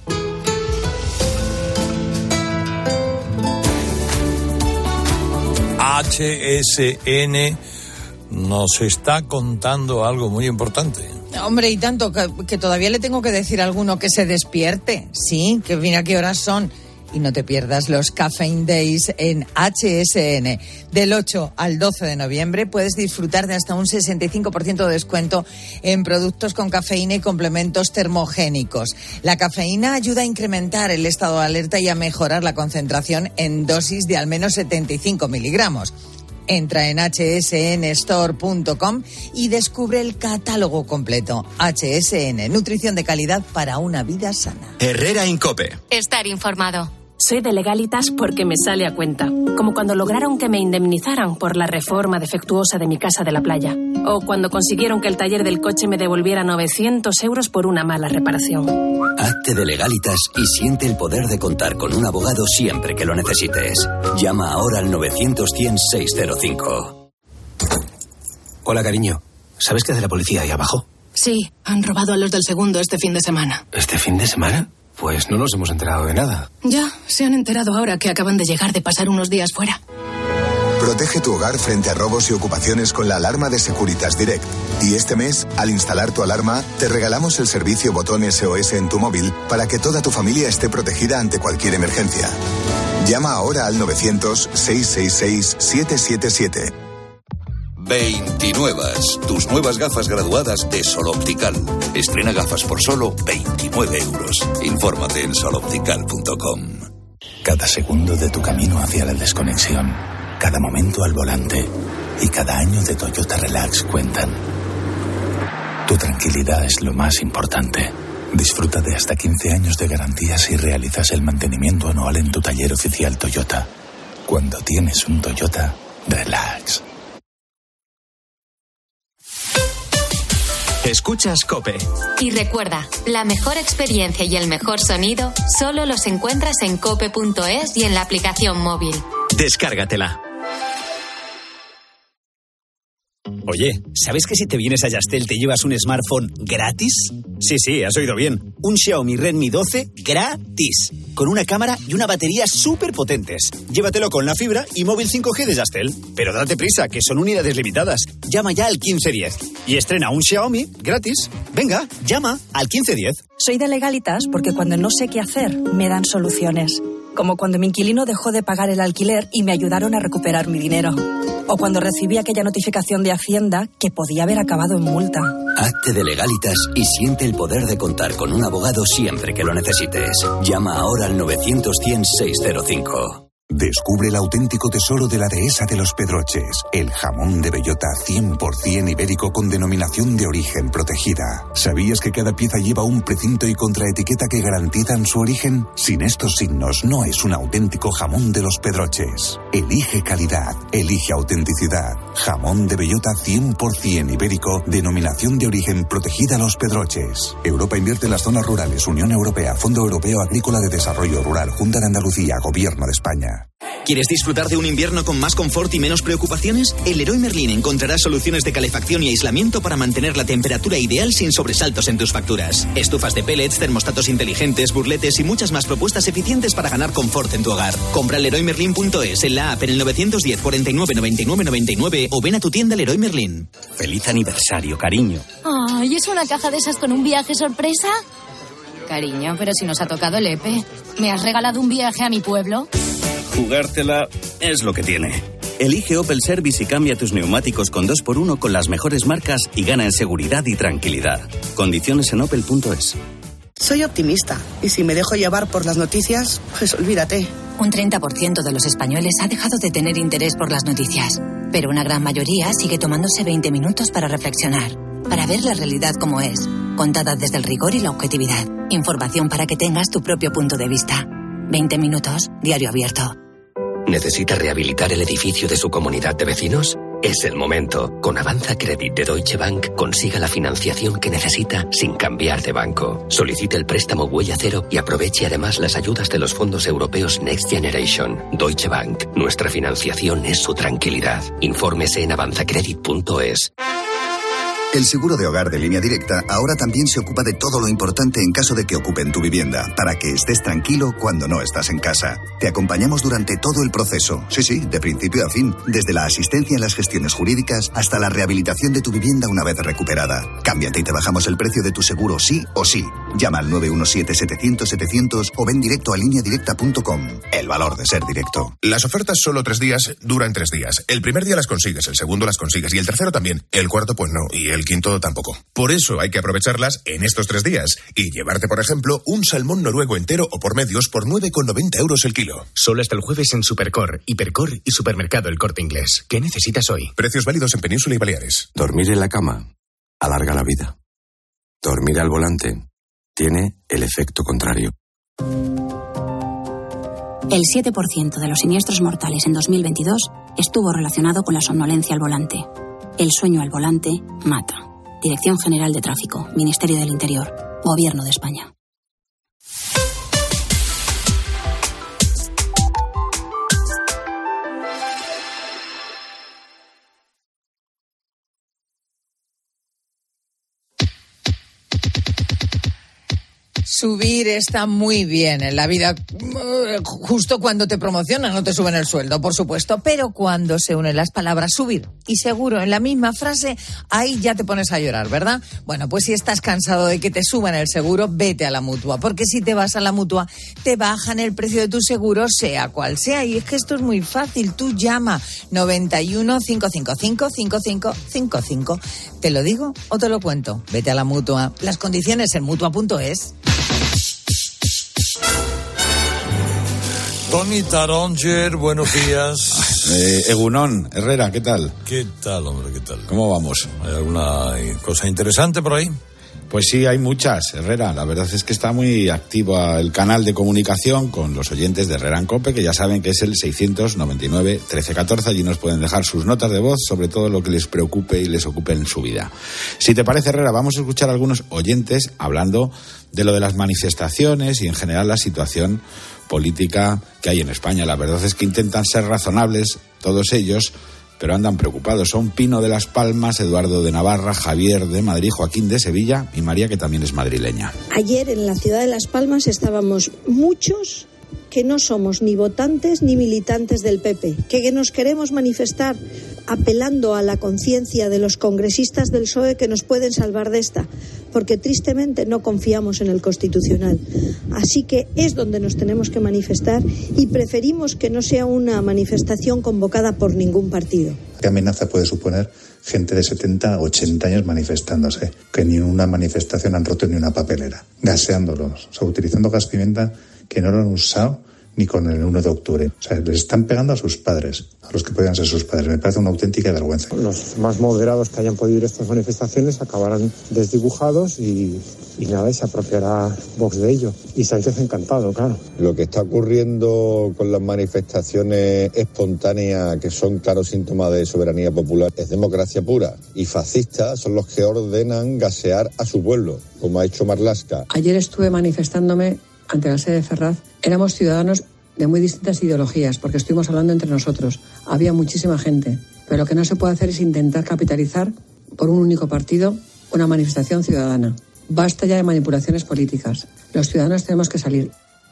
Speaker 6: H S N nos está contando algo muy importante.
Speaker 14: Hombre, y tanto, que, que todavía le tengo que decir a alguno que se despierte. Sí, que mira qué horas son. Y no te pierdas los Caffeine Days en H S N. Del ocho al doce de noviembre puedes disfrutar de hasta un sesenta y cinco por ciento de descuento en productos con cafeína y complementos termogénicos. La cafeína ayuda a incrementar el estado de alerta y a mejorar la concentración en dosis de al menos setenta y cinco miligramos. Entra en hache ese ene store punto com y descubre el catálogo completo. H S N, nutrición de calidad para una vida sana.
Speaker 5: Herrera Incope.
Speaker 2: Estar informado.
Speaker 1: Soy de Legalitas porque me sale a cuenta. Como cuando lograron que me indemnizaran por la reforma defectuosa de mi casa de la playa. O cuando consiguieron que el taller del coche me devolviera novecientos euros por una mala reparación.
Speaker 5: Hazte de Legalitas y siente el poder de contar con un abogado siempre que lo necesites. Llama ahora al novecientos cien seiscientos cinco.
Speaker 15: Hola, cariño. ¿Sabes qué hace la policía ahí abajo?
Speaker 16: Sí, han robado a los del segundo este fin de semana.
Speaker 15: ¿Este fin de semana? Pues no nos hemos enterado de nada.
Speaker 16: Ya, se han enterado ahora que acaban de llegar de pasar unos días fuera.
Speaker 17: Protege tu hogar frente a robos y ocupaciones con la alarma de Securitas Direct. Y este mes, al instalar tu alarma, te regalamos el servicio botón S O S en tu móvil para que toda tu familia esté protegida ante cualquier emergencia. Llama ahora al novecientos, seiscientos sesenta y seis, setecientos setenta y siete.
Speaker 18: veintinuevas, tus nuevas gafas graduadas de Sol Optical. Estrena gafas por solo veintinueve euros. Infórmate en sol optical punto com.
Speaker 19: Cada segundo de tu camino hacia la desconexión, cada momento al volante y cada año de Toyota Relax cuentan. Tu tranquilidad es lo más importante. Disfruta de hasta quince años de garantía si realizas el mantenimiento anual en tu taller oficial Toyota. Cuando tienes un Toyota, relax.
Speaker 5: Escuchas COPE.
Speaker 2: Y recuerda, la mejor experiencia y el mejor sonido solo los encuentras en cope punto es y en la aplicación móvil.
Speaker 5: Descárgatela.
Speaker 20: Oye, ¿sabes que si te vienes a Yastel te llevas un smartphone gratis? Sí, sí, has oído bien. Un Xiaomi Redmi doce gratis. Con una cámara y una batería súper potentes. Llévatelo con la fibra y móvil cinco G de Yastel. Pero date prisa, que son unidades limitadas. Llama ya al quince diez y estrena un Xiaomi gratis. Venga, llama al quince diez.
Speaker 21: Soy de Legalitas porque cuando no sé qué hacer, me dan soluciones. Como cuando mi inquilino dejó de pagar el alquiler y me ayudaron a recuperar mi dinero. O cuando recibí aquella notificación de Hacienda que podía haber acabado en multa.
Speaker 5: Hazte de Legalitas y siente el poder de contar con un abogado siempre que lo necesites. Llama ahora al novecientos, cien, seiscientos cinco.
Speaker 22: Descubre el auténtico tesoro de la dehesa de los Pedroches, el jamón de bellota cien por ciento ibérico con denominación de origen protegida. ¿Sabías que cada pieza lleva un precinto y contraetiqueta que garantizan su origen? Sin estos signos no es un auténtico jamón de los Pedroches. Elige calidad, elige autenticidad. Jamón de bellota cien por ciento ibérico, denominación de origen protegida Los Pedroches. Europa invierte en las zonas rurales. Unión Europea, Fondo Europeo Agrícola de Desarrollo Rural, Junta de Andalucía, Gobierno de España.
Speaker 5: ¿Quieres disfrutar de un invierno con más confort y menos preocupaciones? En Leroy Merlin encontrarás soluciones de calefacción y aislamiento para mantener la temperatura ideal sin sobresaltos en tus facturas. Estufas de pellets, termostatos inteligentes, burletes y muchas más propuestas eficientes para ganar confort en tu hogar. Compra en leroy merlin punto es, en la app, en el novecientos diez, cuarenta y nueve, noventa y nueve, noventa y nueve o ven a tu tienda Leroy Merlin.
Speaker 3: Feliz aniversario, cariño.
Speaker 4: Ay, ¿es una caja de esas con un viaje sorpresa? Cariño, pero si nos ha tocado el E P E. ¿Me has regalado un viaje a mi pueblo?
Speaker 3: Jugártela es lo que tiene. Elige Opel Service y cambia tus neumáticos con dos por uno con las mejores marcas y gana en seguridad y tranquilidad. Condiciones en opel punto es.
Speaker 23: Soy optimista y si me dejo llevar por las noticias, pues olvídate.
Speaker 24: Un treinta por ciento de los españoles ha dejado de tener interés por las noticias, pero una gran mayoría sigue tomándose veinte minutos para reflexionar, para ver la realidad como es, contada desde el rigor y la objetividad. Información para que tengas tu propio punto de vista. veinte minutos, diario abierto.
Speaker 25: ¿Necesita rehabilitar el edificio de su comunidad de vecinos? Es el momento. Con Avanza Credit de Deutsche Bank consiga la financiación que necesita sin cambiar de banco. Solicite el préstamo Huella Cero y aproveche además las ayudas de los fondos europeos Next Generation. Deutsche Bank. Nuestra financiación es su tranquilidad. Infórmese en avanza credit punto es.
Speaker 26: El seguro de hogar de Línea Directa ahora también se ocupa de todo lo importante en caso de que ocupen tu vivienda, para que estés tranquilo cuando no estás en casa. Te acompañamos durante todo el proceso, sí, sí, de principio a fin, desde la asistencia en las gestiones jurídicas hasta la rehabilitación de tu vivienda una vez recuperada. Cámbiate y te bajamos el precio de tu seguro sí o sí. Llama al nueve uno siete, setecientos, setecientos o ven directo a línea directa punto com. El valor de ser directo.
Speaker 27: Las ofertas solo tres días duran tres días. El primer día las consigues, el segundo las consigues y el tercero también. El cuarto pues no y el quinto tampoco. Por eso hay que aprovecharlas en estos tres días y llevarte, por ejemplo, un salmón noruego entero o por medios por nueve con noventa euros el kilo.
Speaker 28: Solo hasta el jueves en Supercor, Hipercor y Supermercado El Corte Inglés. ¿Qué necesitas hoy?
Speaker 27: Precios válidos en Península y Baleares.
Speaker 29: Dormir en la cama alarga la vida. Dormir al volante tiene el efecto contrario.
Speaker 30: El siete por ciento de los siniestros mortales en dos mil veintidós estuvo relacionado con la somnolencia al volante. El sueño al volante mata. Dirección General de Tráfico, Ministerio del Interior, Gobierno de España.
Speaker 14: Subir está muy bien en la vida, justo cuando te promocionan, no te suben el sueldo, por supuesto, pero cuando se unen las palabras subir y seguro en la misma frase, ahí ya te pones a llorar, ¿verdad? Bueno, pues si estás cansado de que te suban el seguro, vete a la Mutua, porque si te vas a la Mutua, te bajan el precio de tu seguro, sea cual sea, y es que esto es muy fácil, tú llama noventa y uno, cinco cinco cinco, cinco cinco cinco cinco. ¿Te lo digo o te lo cuento? Vete a la Mutua. Las condiciones en mutua punto es.
Speaker 6: Tony Taronger, buenos días.
Speaker 31: Eh, Egunon, Herrera, ¿qué tal?
Speaker 6: ¿Qué tal, hombre, qué tal?
Speaker 31: ¿Cómo vamos?
Speaker 6: ¿Hay alguna cosa interesante por ahí?
Speaker 31: Pues sí, hay muchas, Herrera. La verdad es que está muy activo el canal de comunicación con los oyentes de Herrera en COPE, que ya saben que es el seiscientos noventa y nueve, trece catorce. Allí nos pueden dejar sus notas de voz sobre todo lo que les preocupe y les ocupe en su vida. Si te parece, Herrera, vamos a escuchar a algunos oyentes hablando de lo de las manifestaciones y en general la situación política que hay en España. La verdad es que intentan ser razonables todos ellos, pero andan preocupados. Son Pino de Las Palmas, Eduardo de Navarra, Javier de Madrid, Joaquín de Sevilla y María, que también es madrileña.
Speaker 32: Ayer en la ciudad de Las Palmas estábamos muchos que no somos ni votantes ni militantes del P P, que nos queremos manifestar apelando a la conciencia de los congresistas del P S O E que nos pueden salvar de esta, porque tristemente no confiamos en el Constitucional. Así que es donde nos tenemos que manifestar y preferimos que no sea una manifestación convocada por ningún partido.
Speaker 33: ¿Qué amenaza puede suponer gente de setenta, ochenta años manifestándose? Que ni en una manifestación han roto ni una papelera, gaseándolos, o sea, utilizando gas pimienta que no lo han usado ni con el uno de octubre. O sea, les están pegando a sus padres, a los que podían ser sus padres. Me parece una auténtica vergüenza.
Speaker 34: Los más moderados que hayan podido ir a estas manifestaciones acabarán desdibujados y, y nada, y se apropiará Vox de ello. Y Sánchez encantado, claro.
Speaker 35: Lo que está ocurriendo con las manifestaciones espontáneas, que son claro síntomas de soberanía popular, es democracia pura. Y fascistas son los que ordenan gasear a su pueblo, como ha hecho Marlaska.
Speaker 36: Ayer estuve manifestándome ante la sede de Ferraz. Éramos ciudadanos
Speaker 1: de muy distintas ideologías, porque estuvimos hablando entre nosotros. Había muchísima gente, pero lo que no se puede hacer es intentar capitalizar por un único partido una manifestación ciudadana. Basta ya de manipulaciones políticas. Los ciudadanos tenemos que salir.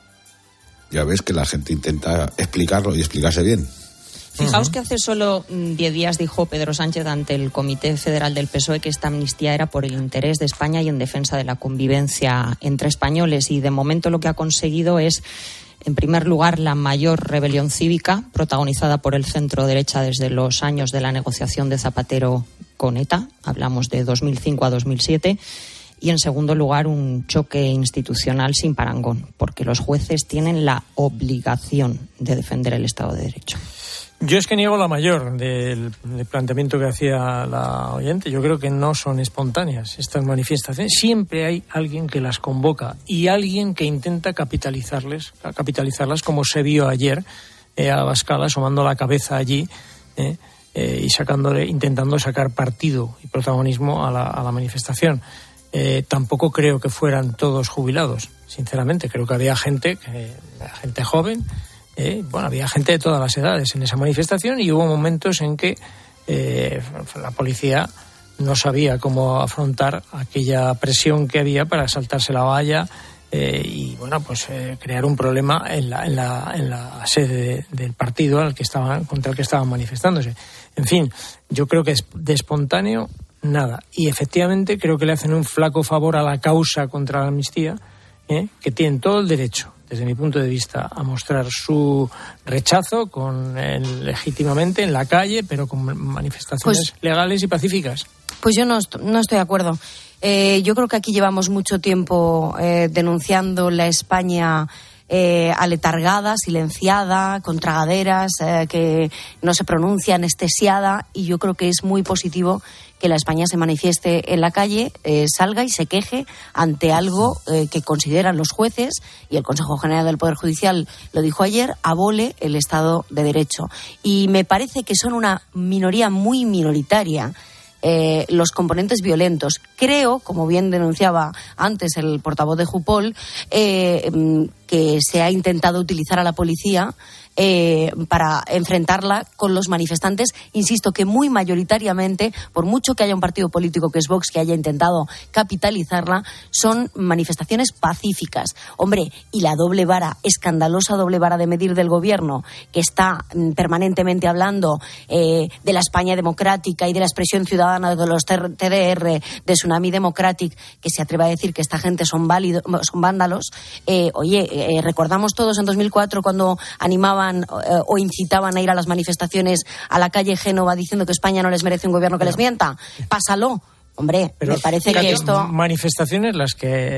Speaker 31: Ya ves que la gente intenta explicarlo y explicarse bien.
Speaker 2: Fijaos que hace solo diez días dijo Pedro Sánchez ante el Comité Federal del P S O E que esta amnistía era por el interés de España y en defensa de la convivencia entre españoles. Y de momento lo que ha conseguido es, en primer lugar, la mayor rebelión cívica protagonizada por el centro derecha desde los años de la negociación de Zapatero con ETA. Hablamos de dos mil cinco a dos mil siete. Y, en segundo lugar, un choque institucional sin parangón, porque los jueces tienen la obligación de defender el Estado de Derecho.
Speaker 7: Yo es que niego la mayor del, del planteamiento que hacía la oyente. Yo creo que no son espontáneas estas manifestaciones. Siempre hay alguien que las convoca y alguien que intenta capitalizarles, capitalizarlas, como se vio ayer eh, a Abascal asomando la cabeza allí eh, eh, y sacándole, intentando sacar partido y protagonismo a la, a la manifestación. Eh, tampoco creo que fueran todos jubilados, sinceramente. Creo que había gente, que, gente joven. Eh, bueno, había gente de todas las edades en esa manifestación y hubo momentos en que eh, la policía no sabía cómo afrontar aquella presión que había para saltarse la valla eh, y bueno, pues eh, crear un problema en la, en la, en la sede de, del partido al que estaban, contra el que estaban manifestándose. En fin, yo creo que es de espontáneo nada. Y efectivamente creo que le hacen un flaco favor a la causa contra la amnistía, eh, que tienen todo el derecho, desde mi punto de vista, a mostrar su rechazo con el, legítimamente en la calle, pero con manifestaciones pues, legales y pacíficas.
Speaker 4: Pues yo no, no estoy de acuerdo. Eh, yo creo que aquí llevamos mucho tiempo eh, denunciando la España eh, aletargada, silenciada, con tragaderas, eh, que no se pronuncia, anestesiada, y yo creo que es muy positivo que la España se manifieste en la calle, eh, salga y se queje ante algo eh, que consideran los jueces, y el Consejo General del Poder Judicial lo dijo ayer, abole el Estado de Derecho. Y me parece que son una minoría muy minoritaria eh, los componentes violentos. Creo, como bien denunciaba antes el portavoz de Jupol, eh, que se ha intentado utilizar a la policía Eh, para enfrentarla con los manifestantes, insisto que muy mayoritariamente, por mucho que haya un partido político que es Vox que haya intentado capitalizarla, son manifestaciones pacíficas. Hombre, y la doble vara, escandalosa doble vara de medir del gobierno, que está mm, permanentemente hablando eh, de la España democrática y de la expresión ciudadana de los T D R, de Tsunami Democratic, que se atreve a decir que esta gente son válidos, son vándalos. Eh, oye, eh, recordamos todos en dos mil cuatro cuando animaban o incitaban a ir a las manifestaciones a la calle Génova diciendo que España no les merece un gobierno que les mienta. Pásalo. Hombre, pero me parece que esto...
Speaker 7: Manifestaciones las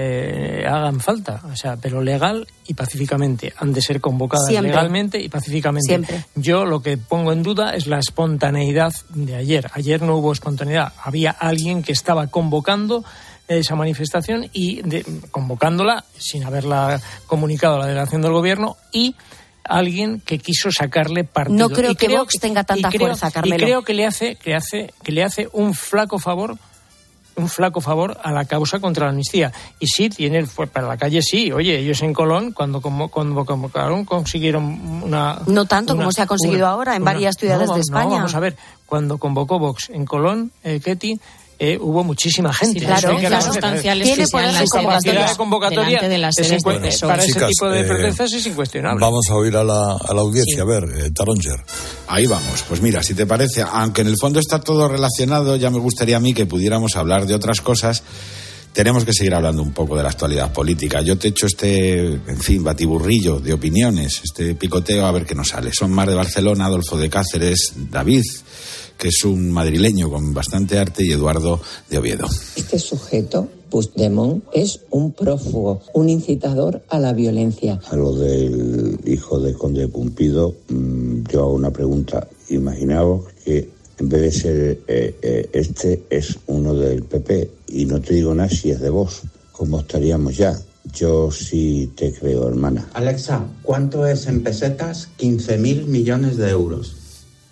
Speaker 7: que hagan falta, o sea, pero legal y pacíficamente. Han de ser convocadas Siempre. legalmente y pacíficamente.
Speaker 4: Siempre.
Speaker 7: Yo lo que pongo en duda es la espontaneidad de ayer. Ayer no hubo espontaneidad. Había alguien que estaba convocando esa manifestación y de, convocándola sin haberla comunicado a la delegación del gobierno, y alguien que quiso sacarle partido.
Speaker 4: No creo
Speaker 7: y
Speaker 4: que
Speaker 7: creo,
Speaker 4: Vox tenga tanta
Speaker 7: creo,
Speaker 4: fuerza, Carmelo.
Speaker 7: Y creo que le hace, que hace, que le hace un flaco favor, un flaco favor a la causa contra la amnistía. Y sí, tiene, fue para la calle, sí. Oye, ellos en Colón, cuando, cuando convocaron, consiguieron una...
Speaker 4: No tanto
Speaker 7: una,
Speaker 4: como se ha conseguido
Speaker 7: una,
Speaker 4: ahora en
Speaker 7: una,
Speaker 4: varias ciudades
Speaker 7: no,
Speaker 4: de España.
Speaker 7: No, vamos a ver, cuando convocó Vox en Colón, eh, Ketty, Eh, hubo muchísima gente.
Speaker 2: Sí, claro, las sustanciales que sean las
Speaker 7: capacidad de convocatoria
Speaker 2: delante de las sedes
Speaker 7: bueno,
Speaker 2: de P S O E.
Speaker 7: para ese
Speaker 6: Chicas,
Speaker 7: tipo de
Speaker 6: eh,
Speaker 7: protestas es incuestionable.
Speaker 6: Vamos a oír a la, a la audiencia. Sí. A ver, eh, Taronger.
Speaker 31: Ahí vamos. Pues mira, si te parece, aunque en el fondo está todo relacionado, ya me gustaría a mí que pudiéramos hablar de otras cosas. Tenemos que seguir hablando un poco de la actualidad política. Yo te echo este, en fin, batiburrillo de opiniones, este picoteo, a ver qué nos sale. Son Mar de Barcelona, Adolfo de Cáceres, David, que es un madrileño con bastante arte, y Eduardo de Oviedo.
Speaker 8: Este sujeto, Puigdemont, es un prófugo, un incitador a la violencia.
Speaker 35: A lo del hijo de Conde Pumpido, yo hago una pregunta. Imaginaos que en vez de ser eh, eh, este, es uno del P P, y no te digo nada si es de Vox, ¿cómo estaríamos ya? Yo sí te creo, hermana.
Speaker 9: Alexa, ¿cuánto es en pesetas quince mil millones de euros?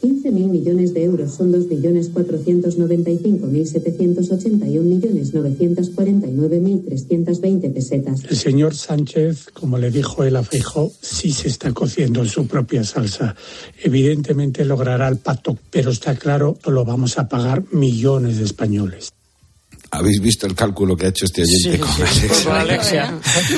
Speaker 3: quince mil millones de euros son dos billones cuatrocientos noventa y cinco mil setecientos ochenta y un millones novecientos cuarenta y nueve mil trescientos veinte pesetas.
Speaker 34: El señor Sánchez, como le dijo él a Feijóo, sí se está cociendo en su propia salsa. Evidentemente logrará el pacto, pero está claro que lo vamos a pagar millones de españoles.
Speaker 31: ¿Habéis visto el cálculo que ha hecho este oyente
Speaker 7: sí,
Speaker 31: con
Speaker 7: sí,
Speaker 31: Alexia?
Speaker 7: con Alexia.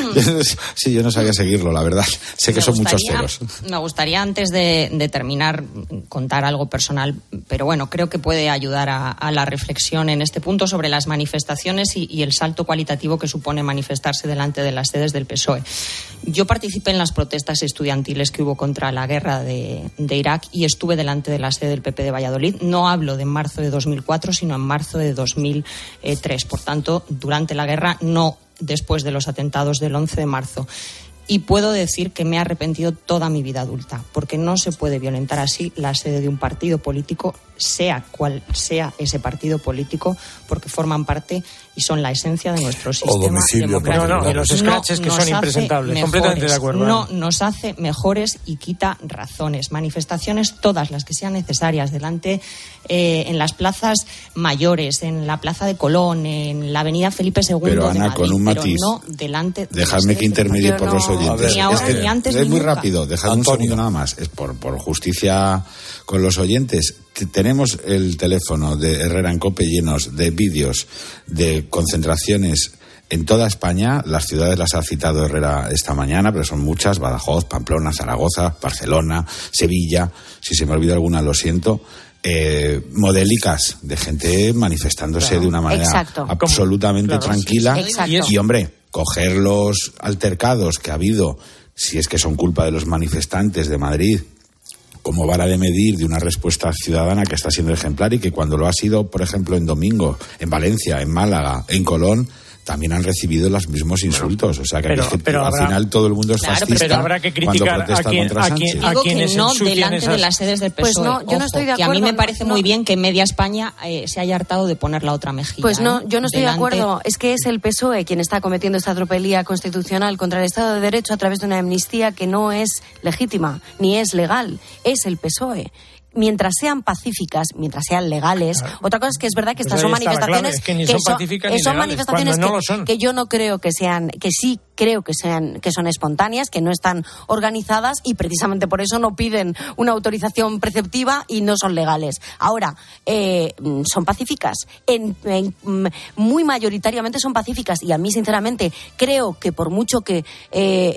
Speaker 31: Sí, yo no sabía seguirlo, la verdad. Sé que
Speaker 2: me
Speaker 31: son
Speaker 2: gustaría,
Speaker 31: muchos ceros.
Speaker 2: Me gustaría, antes de, de terminar, contar algo personal, pero bueno, creo que puede ayudar a, a la reflexión en este punto sobre las manifestaciones y, y el salto cualitativo que supone manifestarse delante de las sedes del P S O E. Yo participé en las protestas estudiantiles que hubo contra la guerra de, de Irak y estuve delante de la sede del P P de Valladolid. No hablo de marzo de dos mil cuatro, sino en marzo de dos mil tres. Por tanto, durante la guerra, no después de los atentados del once de marzo. Y puedo decir que me he arrepentido toda mi vida adulta, porque no se puede violentar así la sede de un partido político, sea cual sea ese partido político, porque forman parte y son la esencia de nuestro sistema democrático.
Speaker 7: No, no, y los scratches que son impresentables, completamente de acuerdo.
Speaker 2: No nos hace mejores y quita razones. Manifestaciones todas las que sean necesarias, delante, eh, en las plazas mayores, en la Plaza de Colón, en la Avenida Felipe segundo
Speaker 31: pero,
Speaker 2: de
Speaker 31: Ana,
Speaker 2: Madrid,
Speaker 31: con un
Speaker 2: pero
Speaker 31: matiz.
Speaker 2: no delante.
Speaker 31: Dejadme que intermedie por los oyentes.
Speaker 2: Ni ahora,
Speaker 31: es que
Speaker 2: ni antes,
Speaker 31: es
Speaker 2: ni
Speaker 31: muy
Speaker 2: nunca.
Speaker 31: rápido, dejadme un segundo nada más. Es por, por justicia con los oyentes. Tenemos el teléfono de Herrera en COPE llenos de vídeos de concentraciones en toda España. Las ciudades las ha citado Herrera esta mañana, pero son muchas: Badajoz, Pamplona, Zaragoza, Barcelona, Sevilla. Si se me olvida alguna, lo siento. Eh, modélicas de gente manifestándose claro. de una manera Exacto. absolutamente claro, tranquila.
Speaker 2: Sí.
Speaker 31: Y, hombre, coger los altercados que ha habido, si es que son culpa de los manifestantes de Madrid, como vara de medir de una respuesta ciudadana que está siendo ejemplar y que cuando lo ha sido, por ejemplo, en Domingo, en Valencia, en Málaga, en Colón, también han recibido los mismos insultos. O sea, que,
Speaker 7: pero,
Speaker 31: hay que
Speaker 7: pero
Speaker 31: al
Speaker 7: habrá,
Speaker 31: final todo el mundo es
Speaker 2: claro,
Speaker 31: fascista.
Speaker 7: Pero habrá que criticar a, quien, a, quien, a quienes
Speaker 2: que no
Speaker 7: ensucian
Speaker 2: delante
Speaker 7: esas...
Speaker 2: de las sedes del P S O E.
Speaker 4: Pues no, yo
Speaker 2: Ojo,
Speaker 4: no estoy de acuerdo.
Speaker 2: Que a mí me parece
Speaker 4: no,
Speaker 2: muy bien que media España eh, se haya hartado de poner la otra mejilla.
Speaker 4: Pues no, yo no estoy
Speaker 2: delante...
Speaker 4: de acuerdo. Es que es el P S O E quien está cometiendo esta tropelía constitucional contra el Estado de Derecho a través de una amnistía que no es legítima ni es legal. Es el P S O E. Mientras sean pacíficas, mientras sean legales. Claro. Otra cosa es que es verdad que estas pues son manifestaciones
Speaker 7: claro, es que, ni son, que pacíficas
Speaker 4: son,
Speaker 7: ni
Speaker 4: son
Speaker 7: legales,
Speaker 4: manifestaciones
Speaker 7: no
Speaker 4: que,
Speaker 7: lo son.
Speaker 4: que yo no creo que sean, que sí creo que sean, que son espontáneas, que no están organizadas y precisamente por eso no piden una autorización preceptiva y no son legales. Ahora, eh, son pacíficas, en, en, muy mayoritariamente son pacíficas y a mí sinceramente creo que por mucho que eh,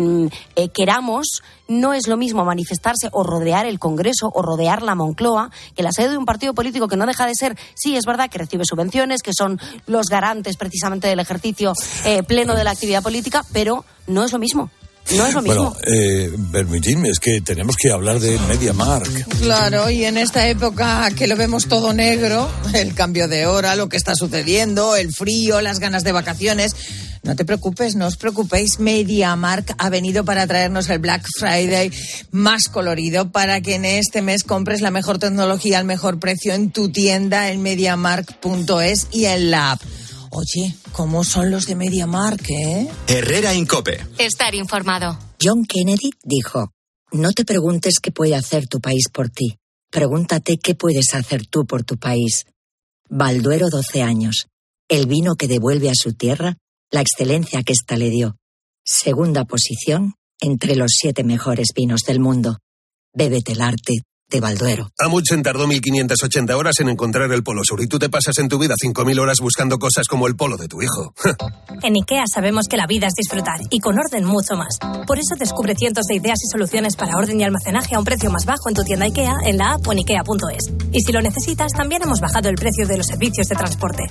Speaker 4: eh, queramos, no es lo mismo manifestarse o rodear el Congreso o rodear la Moncloa que la sede de un partido político que no deja de ser, sí, es verdad que recibe subvenciones, que son los garantes precisamente del ejercicio eh, pleno de la actividad política, pero no es lo mismo. No es lo mismo.
Speaker 6: Bueno, eh, permitidme, es que tenemos que hablar de MediaMarkt.
Speaker 14: Claro, y en esta época que lo vemos todo negro, el cambio de hora, lo que está sucediendo, el frío, las ganas de vacaciones, no te preocupes, no os preocupéis, MediaMarkt ha venido para traernos el Black Friday más colorido, para que en este mes compres la mejor tecnología al mejor precio en tu tienda, en MediaMarkt punto es y en la app. Oye, ¿cómo son los de MediaMarkt, eh?
Speaker 5: Herrera en COPE.
Speaker 30: Estar informado.
Speaker 9: John Kennedy dijo: no te preguntes qué puede hacer tu país por ti. Pregúntate qué puedes hacer tú por tu país. Balduero doce años. El vino que devuelve a su tierra la excelencia que ésta le dio. Segunda posición entre los siete mejores vinos del mundo. Bébete el arte de Balduero.
Speaker 27: Amundsen tardó mil quinientas ochenta horas en encontrar el Polo Sur y tú te pasas en tu vida cinco mil horas buscando cosas como el polo de tu hijo.
Speaker 30: En IKEA sabemos que la vida es disfrutar y con orden mucho más. Por eso descubre cientos de ideas y soluciones para orden y almacenaje a un precio más bajo en tu tienda IKEA, en la app o en ikea punto es. Y si lo necesitas, también hemos bajado el precio de los servicios de transporte.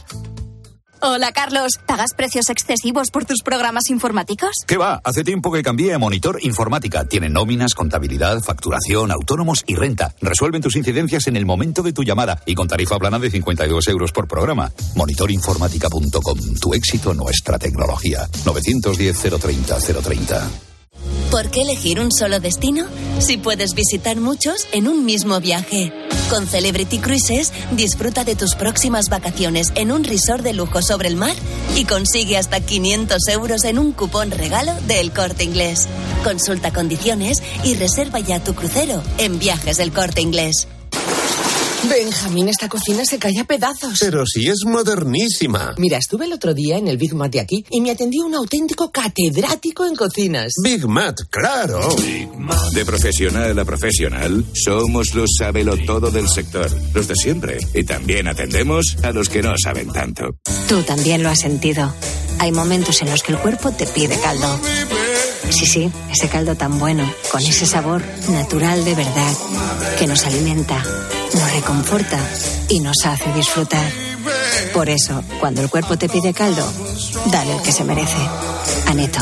Speaker 30: Hola, Carlos. ¿Pagas precios excesivos por tus programas informáticos?
Speaker 10: ¿Qué va? Hace tiempo que cambié a Monitor Informática. Tienen nóminas, contabilidad, facturación, autónomos y renta. Resuelven tus incidencias en el momento de tu llamada y con tarifa plana de cincuenta y dos euros por programa. monitor informática punto com. Tu éxito, nuestra tecnología. nueve uno cero, cero treinta, cero treinta.
Speaker 30: ¿Por qué elegir un solo destino si puedes visitar muchos en un mismo viaje? Con Celebrity Cruises, disfruta de tus próximas vacaciones en un resort de lujo sobre el mar y consigue hasta quinientos euros en un cupón regalo de El Corte Inglés. Consulta condiciones y reserva ya tu crucero en Viajes del Corte Inglés.
Speaker 5: Benjamín, esta cocina se cae a pedazos.
Speaker 11: Pero si es modernísima.
Speaker 5: Mira, estuve el otro día en el Big Mat de aquí y me atendió un auténtico catedrático en cocinas.
Speaker 11: Big Mat, claro.
Speaker 10: De profesional a profesional, somos los sabelotodo del sector, los de siempre. Y también atendemos a los que no saben tanto.
Speaker 12: Tú también lo has sentido. Hay momentos en los que el cuerpo te pide caldo. Sí, sí, ese caldo tan bueno, con ese sabor natural de verdad, que nos alimenta, nos reconforta y nos hace disfrutar. Por eso, cuando el cuerpo te pide caldo, dale el que se merece. Aneto.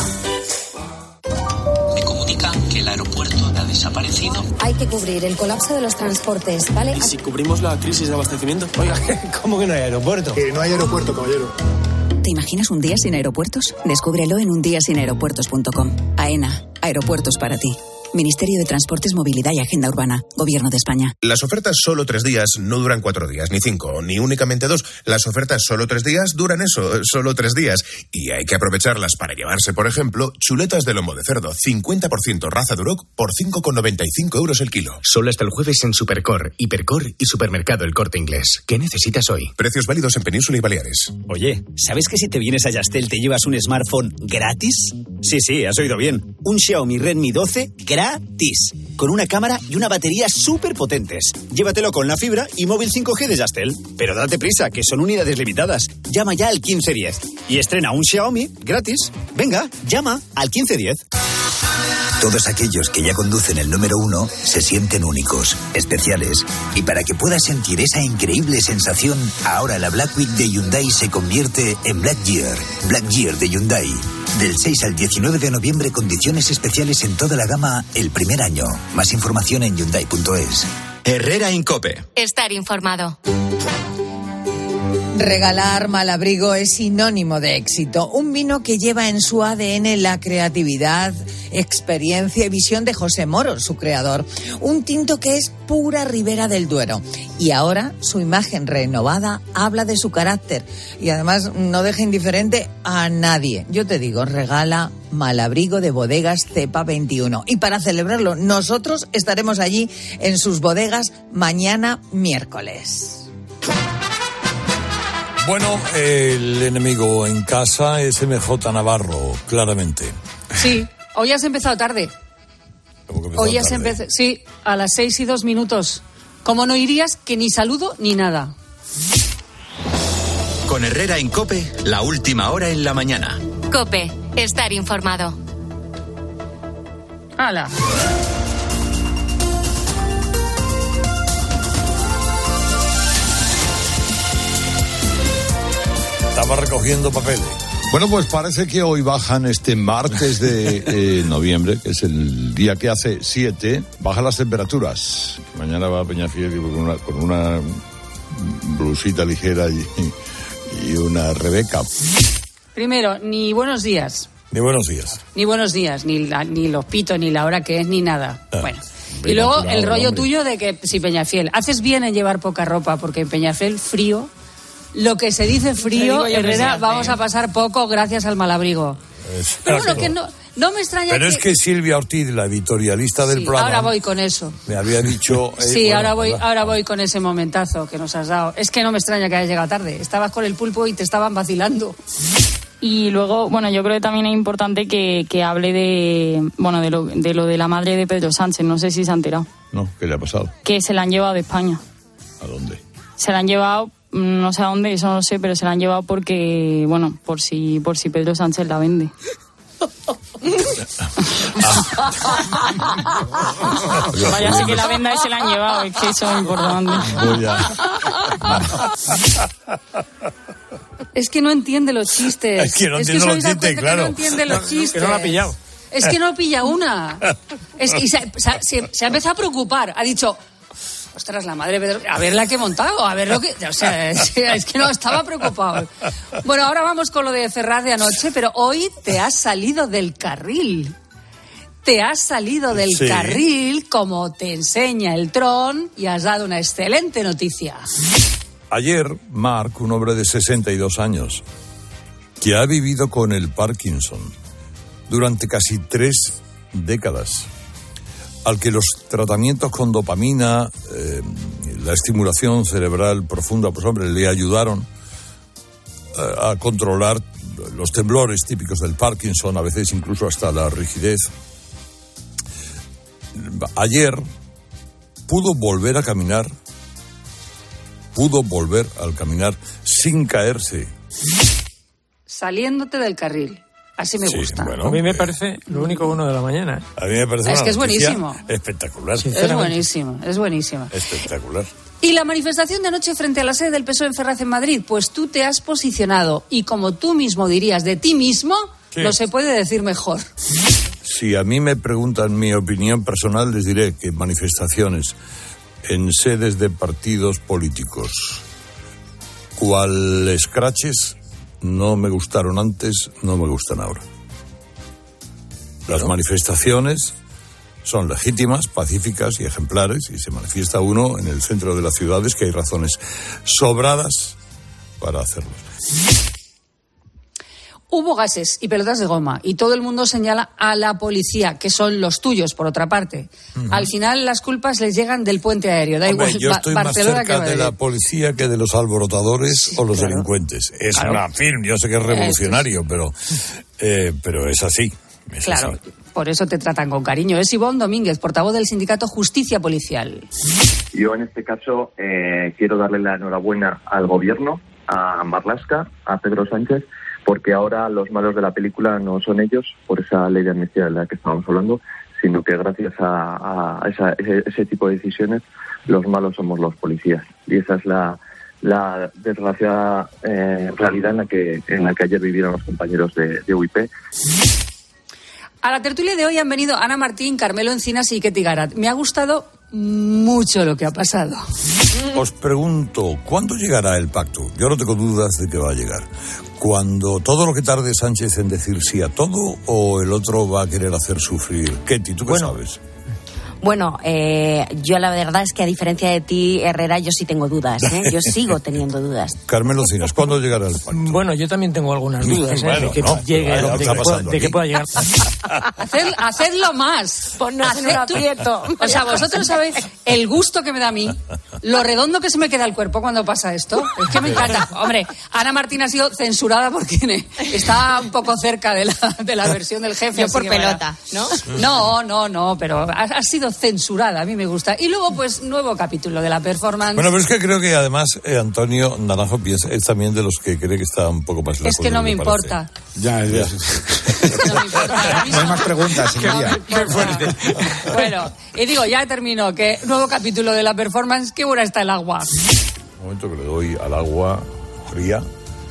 Speaker 13: Me comunican que el aeropuerto ha desaparecido.
Speaker 15: Hay que cubrir el colapso de los transportes, ¿vale?
Speaker 13: ¿Y si cubrimos la crisis de abastecimiento?
Speaker 15: Oiga, ¿cómo que no hay aeropuerto?
Speaker 13: Que no hay aeropuerto, caballero.
Speaker 16: ¿Te imaginas un día sin aeropuertos? Descúbrelo en un día sin aeropuertos punto com. AENA, aeropuertos para ti. Ministerio de Transportes, Movilidad y Agenda Urbana. Gobierno de España.
Speaker 27: Las ofertas solo tres días no duran cuatro días, ni cinco, ni únicamente dos. Las ofertas solo tres días duran eso, solo tres días. Y hay que aprovecharlas para llevarse, por ejemplo, chuletas de lomo de cerdo, cincuenta por ciento raza Duroc por cinco con noventa y cinco euros el kilo.
Speaker 28: Solo hasta el jueves en Supercor, Hipercor y Supermercado El Corte Inglés. ¿Qué necesitas hoy?
Speaker 27: Precios válidos en Península y Baleares.
Speaker 17: Oye, ¿sabes que si te vienes a Yastel te llevas un smartphone gratis? Sí, sí, has oído bien. Un Xiaomi Redmi doce gratis. Con una cámara y una batería súper potentes. Llévatelo con la fibra y móvil cinco G de Yastel. Pero date prisa, que son unidades limitadas. Llama ya al quince diez y estrena un Xiaomi gratis. Venga, llama al quince diez.
Speaker 18: Todos aquellos que ya conducen el número uno se sienten únicos, especiales. Y para que puedas sentir esa increíble sensación, ahora la Black Week de Hyundai se convierte en Black Year. Black Year de Hyundai. Del seis al diecinueve de noviembre, condiciones especiales en toda la gama el primer año. Más información en Hyundai punto es.
Speaker 10: Herrera Incope.
Speaker 13: Estar informado.
Speaker 14: Regalar Malabrigo es sinónimo de éxito. Un vino que lleva en su A D N la creatividad, experiencia y visión de José Moro, su creador. Un tinto que es pura Ribera del Duero. Y ahora su imagen renovada habla de su carácter. Y además no deja indiferente a nadie. Yo te digo, regala Malabrigo de Bodegas Cepa veintiuno. Y para celebrarlo, nosotros estaremos allí en sus bodegas mañana miércoles.
Speaker 6: Bueno, el enemigo en casa es M J Navarro, claramente.
Speaker 19: Sí, hoy has empezado tarde. Hoy has empezado, sí, a las seis y dos minutos. Como no irías, que ni saludo ni nada.
Speaker 10: Con Herrera en COPE, la última hora en la mañana.
Speaker 13: COPE, estar informado.
Speaker 19: ¡Hala!
Speaker 6: Estaba recogiendo papeles. Bueno, pues parece que hoy bajan este martes de eh, noviembre, que es el día que hace siete, bajan las temperaturas. Mañana va a Peñafiel con una, con una blusita ligera y, y una Rebeca.
Speaker 19: Primero, ni buenos días.
Speaker 6: Ni buenos días.
Speaker 19: Ni buenos días, ni, la, ni los pitos, ni la hora que es, ni nada. Ah, bueno. Y luego apurado, el rollo hombre. tuyo de que, si Peñafiel, haces bien en llevar poca ropa, porque en Peñafiel frío... Lo que se dice frío, Herrera, vamos a pasar poco gracias al Malabrigo. Exacto. Pero bueno, que no, no me extraña
Speaker 6: Pero
Speaker 19: que...
Speaker 6: es que Silvia Ortiz, la editorialista del
Speaker 19: sí,
Speaker 6: programa...
Speaker 19: ahora voy con eso.
Speaker 6: Me había dicho... Eh,
Speaker 19: sí,
Speaker 6: bueno,
Speaker 19: ahora voy
Speaker 6: ahora,
Speaker 19: ahora voy con ese momentazo que nos has dado. Es que no me extraña que hayas llegado tarde. Estabas con el pulpo y te estaban vacilando.
Speaker 20: Y luego, bueno, yo creo que también es importante que, que hable de, bueno, de lo, de lo de la madre de Pedro Sánchez. No sé si se ha enterado.
Speaker 6: No, ¿qué le ha pasado?
Speaker 20: Que se la han llevado de España.
Speaker 6: ¿A dónde?
Speaker 20: Se la han llevado... No sé a dónde, eso no lo sé, pero se la han llevado porque, bueno, por si por si Pedro Sánchez la vende. Vaya, sí que la venda y se la han llevado, es que eso es importante.
Speaker 19: Es que no entiende los chistes.
Speaker 6: Es que no entiende los chistes, claro.
Speaker 19: Que no entiende los chistes.
Speaker 7: Que no la ha pillado.
Speaker 19: Es que no pilla una. Es que se, se, se ha empezado a preocupar. Ha dicho... Ostras, la madre de Pedro... A ver la que he montado, a ver lo que... O sea, es, es que no, estaba preocupado. Bueno, ahora vamos con lo de Ferraz de anoche, pero hoy te has salido del carril. Te has salido del sí. carril, como te enseña el Tron, y has dado una excelente noticia.
Speaker 6: Ayer, Mark, un hombre de sesenta y dos años, que ha vivido con el Parkinson durante casi tres décadas, al que los tratamientos con dopamina, eh, la estimulación cerebral profunda, pues hombre, le ayudaron a, a controlar los temblores típicos del Parkinson, a veces incluso hasta la rigidez. Ayer pudo volver a caminar, pudo volver al caminar sin caerse.
Speaker 19: Saliéndote del carril. Así me
Speaker 6: sí,
Speaker 19: gusta.
Speaker 6: Bueno,
Speaker 7: a mí me parece lo único bueno de la mañana.
Speaker 6: A mí me parece
Speaker 19: es
Speaker 6: una
Speaker 19: que es buenísimo.
Speaker 6: Espectacular.
Speaker 19: Es buenísimo, es buenísimo.
Speaker 6: Espectacular.
Speaker 19: ¿Y la manifestación de anoche frente a la sede del P S O E en Ferraz en Madrid? Pues tú te has posicionado y como tú mismo dirías de ti mismo, ¿qué? No se puede decir mejor.
Speaker 6: Si a mí me preguntan mi opinión personal, les diré que manifestaciones en sedes de partidos políticos, cual scratches, no me gustaron antes, no me gustan ahora. Las manifestaciones son legítimas, pacíficas y ejemplares, y se manifiesta uno en el centro de las ciudades, que hay razones sobradas para hacerlo.
Speaker 19: Hubo gases y pelotas de goma y todo el mundo señala a la policía, que son los tuyos, por otra parte. Uh-huh. Al final las culpas les llegan del puente aéreo. Da
Speaker 6: Hombre,
Speaker 19: igual,
Speaker 6: yo estoy
Speaker 19: ba-
Speaker 6: más
Speaker 19: Barcelona
Speaker 6: cerca
Speaker 19: que
Speaker 6: de la policía que de los alborotadores sí, o los claro. delincuentes. Es claro. una firme, yo sé que es revolucionario, pero, eh, pero es así. Es
Speaker 19: claro,
Speaker 6: así.
Speaker 19: Por eso te tratan con cariño. Es Ivonne Domínguez, portavoz del sindicato Justicia Policial.
Speaker 1: Yo en este caso eh, quiero darle la enhorabuena al gobierno, a Marlaska, a Pedro Sánchez, porque ahora los malos de la película no son ellos, por esa ley de amnistía de la que estábamos hablando, sino que gracias a, a esa, ese, ese tipo de decisiones, los malos somos los policías. Y esa es la, la desgraciada eh, realidad en la que en la que ayer vivieron los compañeros de, de U I P.
Speaker 19: A la tertulia de hoy han venido Ana Martín, Carmelo Encinas y Ketty Garat. Me ha gustado mucho lo que ha pasado.
Speaker 6: Os pregunto, ¿cuándo llegará el pacto? Yo no tengo dudas de que va a llegar. ¿Cuando todo lo que tarde Sánchez en decir sí a todo o el otro va a querer hacer sufrir? Ketty, ¿tú qué bueno. sabes?
Speaker 4: Bueno, eh, yo la verdad es que a diferencia de ti, Herrera, yo sí tengo dudas, ¿eh? Yo sigo teniendo dudas.
Speaker 6: Carmelo Cinas, ¿cuándo llegará el pacto?
Speaker 7: Bueno, yo también tengo algunas dudas, ¿eh?
Speaker 6: Bueno,
Speaker 7: de que
Speaker 6: no,
Speaker 7: llegue,
Speaker 6: claro,
Speaker 7: de, que pueda, de que pueda llegar.
Speaker 19: Haced, hacedlo más.
Speaker 4: Ponnos en un aprieto.
Speaker 19: O sea, vosotros sabéis el gusto que me da a mí, lo redondo que se me queda el cuerpo cuando pasa esto. Es que me encanta. Hombre, Ana Martín ha sido censurada porque está un poco cerca de la, de la versión del jefe.
Speaker 2: Yo por pelota, ¿no?
Speaker 19: No, no, no, pero ha, ha sido censurada. A mí me gusta. Y luego, pues, nuevo capítulo de la performance.
Speaker 6: Bueno, pero es que creo que además eh, Antonio Naranjo piensa, es también de los que cree que está un poco más lejos.
Speaker 19: Es que no me, me importa.
Speaker 6: Ya, ya.
Speaker 19: No me importa.
Speaker 3: No hay más preguntas, señoría.
Speaker 19: Qué fuerte. Bueno, y digo, ya termino, que nuevo capítulo de la performance, qué buena está el agua.
Speaker 6: Un momento que le doy al agua fría.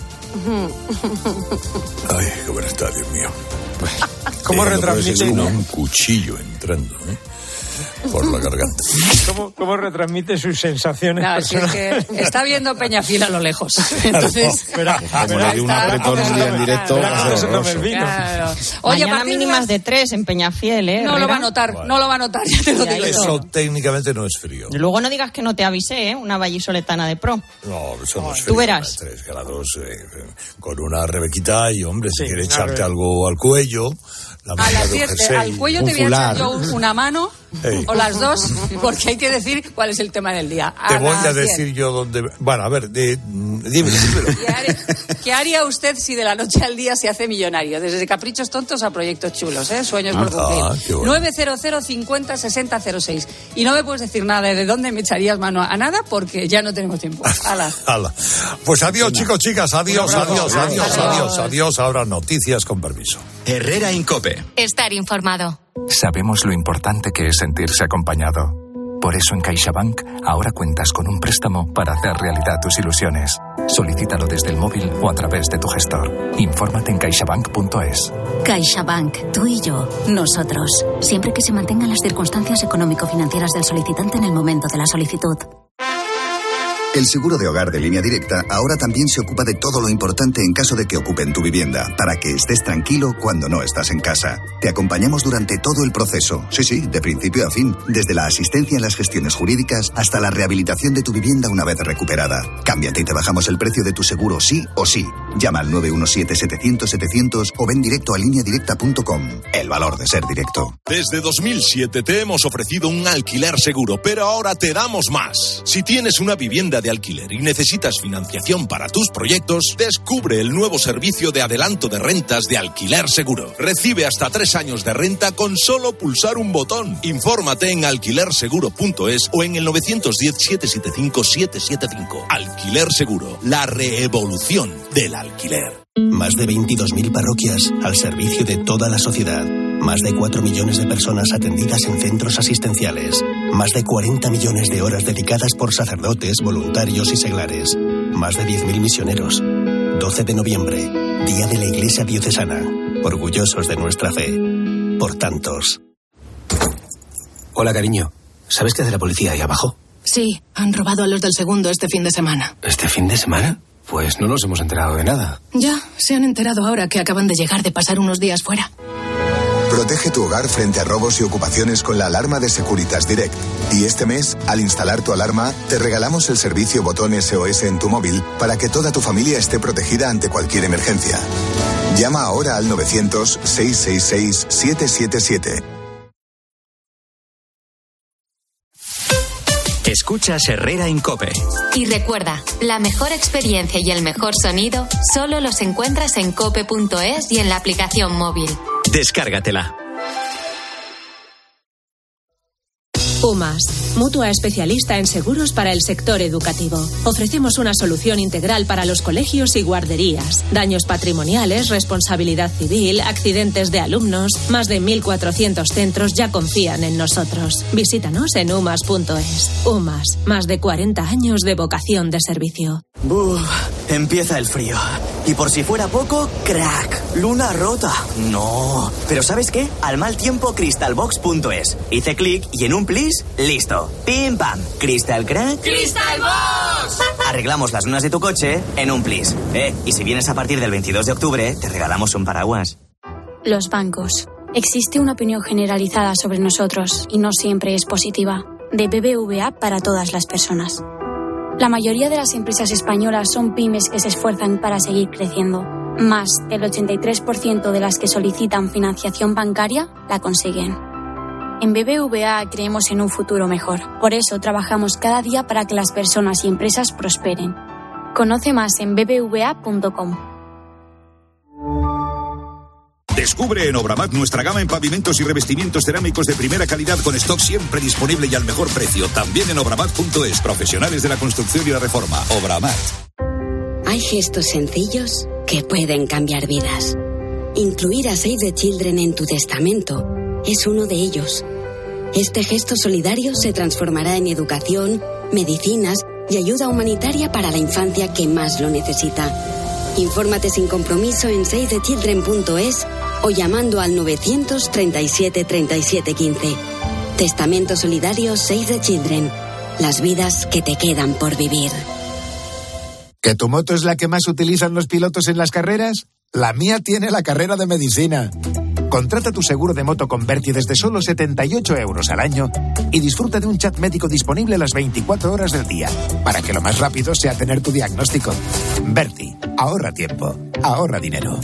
Speaker 6: Ay, qué buena está, Dios mío.
Speaker 7: ¿Cómo
Speaker 6: eh,
Speaker 7: retransmite?
Speaker 6: No un cuchillo entrando, ¿eh? Por la garganta.
Speaker 7: ¿Cómo, cómo retransmite sus sensaciones
Speaker 19: no,
Speaker 7: personales?
Speaker 19: Si es que está viendo Peñafiel a lo lejos. Entonces,
Speaker 3: espera, como le di un apretón un día en directo, va a ser horroroso.
Speaker 19: Claro. Oye,
Speaker 2: mañana mínimas de tres en Peñafiel, ¿eh?
Speaker 19: No
Speaker 2: Herrera?
Speaker 19: lo va a notar, vale. no lo va a notar, ya te lo digo.
Speaker 6: Eso técnicamente no es frío.
Speaker 2: Luego no digas que no te avisé, ¿eh? Una vallisoletana de pro.
Speaker 6: No, eso no es frío.
Speaker 2: Tú verás.
Speaker 6: Tres grados eh, con una rebequita y, hombre, si
Speaker 7: sí,
Speaker 6: quieres
Speaker 7: claro.
Speaker 6: echarte algo al cuello... La
Speaker 19: a las siete, al cuello te voy a echar yo una mano hey. o las dos, porque hay que decir cuál es el tema del día. A
Speaker 6: te voy a
Speaker 19: diez.
Speaker 6: decir yo dónde... Bueno, a ver, de, dime.
Speaker 19: ¿Qué haría, ¿Qué haría usted si de la noche al día se hace millonario? Desde caprichos tontos a proyectos chulos, ¿eh? Sueños por cumplir.
Speaker 6: Ah, bueno.
Speaker 19: nueve cero cero cincuenta sesenta cero seis. Y no me puedes decir nada de dónde me echarías mano a nada, porque ya no tenemos tiempo. Ala.
Speaker 6: Ala. Pues adiós, chicos, chicas. Adiós, adiós, adiós, adiós, adiós, adiós. Ahora noticias con permiso.
Speaker 10: Herrera Incope.
Speaker 13: Estar informado.
Speaker 8: Sabemos lo importante que es sentirse acompañado. Por eso en CaixaBank ahora cuentas con un préstamo para hacer realidad tus ilusiones. Solicítalo desde el móvil o a través de tu gestor. Infórmate en caixabank punto es.
Speaker 30: CaixaBank, tú y yo, nosotros. Siempre que se mantengan las circunstancias económico-financieras del solicitante en el momento de la solicitud.
Speaker 5: El seguro de hogar de Línea Directa ahora también se ocupa de todo lo importante en caso de que ocupen tu vivienda, para que estés tranquilo cuando no estás en casa. Te acompañamos durante todo el proceso, sí, sí, de principio a fin, desde la asistencia en las gestiones jurídicas hasta la rehabilitación de tu vivienda una vez recuperada. Cámbiate y te bajamos el precio de tu seguro sí o sí. Llama al nueve uno siete, setecientos, setecientos o ven directo a línea directa punto com. El valor de ser directo.
Speaker 27: Desde dos mil siete te hemos ofrecido un alquiler seguro, pero ahora te damos más. Si tienes una vivienda de alquiler y necesitas financiación para tus proyectos, descubre el nuevo servicio de adelanto de rentas de Alquiler Seguro. Recibe hasta tres años de renta con solo pulsar un botón. Infórmate en alquiler seguro punto es o en el nueve uno cero, siete siete cinco, siete siete cinco. Alquiler Seguro, la reevolución del alquiler.
Speaker 9: Más de veintidós mil parroquias al servicio de toda la sociedad. Más de cuatro millones de personas atendidas en centros asistenciales. Más de cuarenta millones de horas dedicadas por sacerdotes, voluntarios y seglares. Más de diez mil misioneros. doce de noviembre, Día de la Iglesia Diocesana. Orgullosos de nuestra fe. Por tantos.
Speaker 28: Hola, cariño. ¿Sabes qué hace la policía ahí abajo?
Speaker 11: Sí, han robado a los del segundo este fin de semana.
Speaker 28: ¿Este fin de semana? Pues no nos hemos enterado de nada.
Speaker 11: Ya, se han enterado ahora que acaban de llegar de pasar unos días fuera.
Speaker 21: Protege tu hogar frente a robos y ocupaciones con la alarma de Securitas Direct. Y este mes, al instalar tu alarma, te regalamos el servicio botón S O S en tu móvil para que toda tu familia esté protegida ante cualquier emergencia. Llama ahora al novecientos, seiscientos sesenta y seis, setecientos setenta y siete.
Speaker 22: Escuchas Herrera en COPE.
Speaker 13: Y recuerda, la mejor experiencia y el mejor sonido solo los encuentras en cope punto es y en la aplicación móvil.
Speaker 22: Descárgatela.
Speaker 23: UMAS, mutua especialista en seguros para el sector educativo. Ofrecemos una solución integral para los colegios y guarderías. Daños patrimoniales, responsabilidad civil, accidentes de alumnos. Más de mil cuatrocientos centros ya confían en nosotros. Visítanos en umas punto es. UMAS, más de cuarenta años de vocación de servicio.
Speaker 24: Uf, empieza el frío. Y por si fuera poco, crack, luna rota. No. Pero ¿sabes qué? Al mal tiempo, crystalbox punto es. Hice clic y en un plis, listo. Pim pam. Crystal crack.
Speaker 13: ¡Crystalbox!
Speaker 24: Arreglamos las lunas de tu coche en un plis. Eh, y si vienes a partir del veintidós de octubre, te regalamos un paraguas.
Speaker 30: Los bancos. Existe una opinión generalizada sobre nosotros y no siempre es positiva. De B B V A para todas las personas. La mayoría de las empresas españolas son pymes que se esfuerzan para seguir creciendo. Más del ochenta y tres por ciento de las que solicitan financiación bancaria la consiguen. En B B V A creemos en un futuro mejor. Por eso trabajamos cada día para que las personas y empresas prosperen. Conoce más en b b v a punto com.
Speaker 10: Descubre en Obramat nuestra gama en pavimentos y revestimientos cerámicos de primera calidad con stock siempre disponible y al mejor precio. También en obramat punto es. Profesionales de la construcción y la reforma. Obramat.
Speaker 25: Hay gestos sencillos que pueden cambiar vidas. Incluir a Save the Children en tu testamento es uno de ellos. Este gesto solidario se transformará en educación, medicinas y ayuda humanitaria para la infancia que más lo necesita. Infórmate sin compromiso en save the children punto es o llamando al novecientos treinta y siete treinta y siete quince. Testamento solidario Save the Children. Las vidas que te quedan por vivir.
Speaker 26: ¿Que tu moto es la que más utilizan los pilotos en las carreras? La mía tiene la carrera de medicina. Contrata tu seguro de moto con Berti desde solo setenta y ocho euros al año y disfruta de un chat médico disponible las veinticuatro horas del día, para que lo más rápido sea tener tu diagnóstico. Berti, ahorra tiempo, ahorra dinero.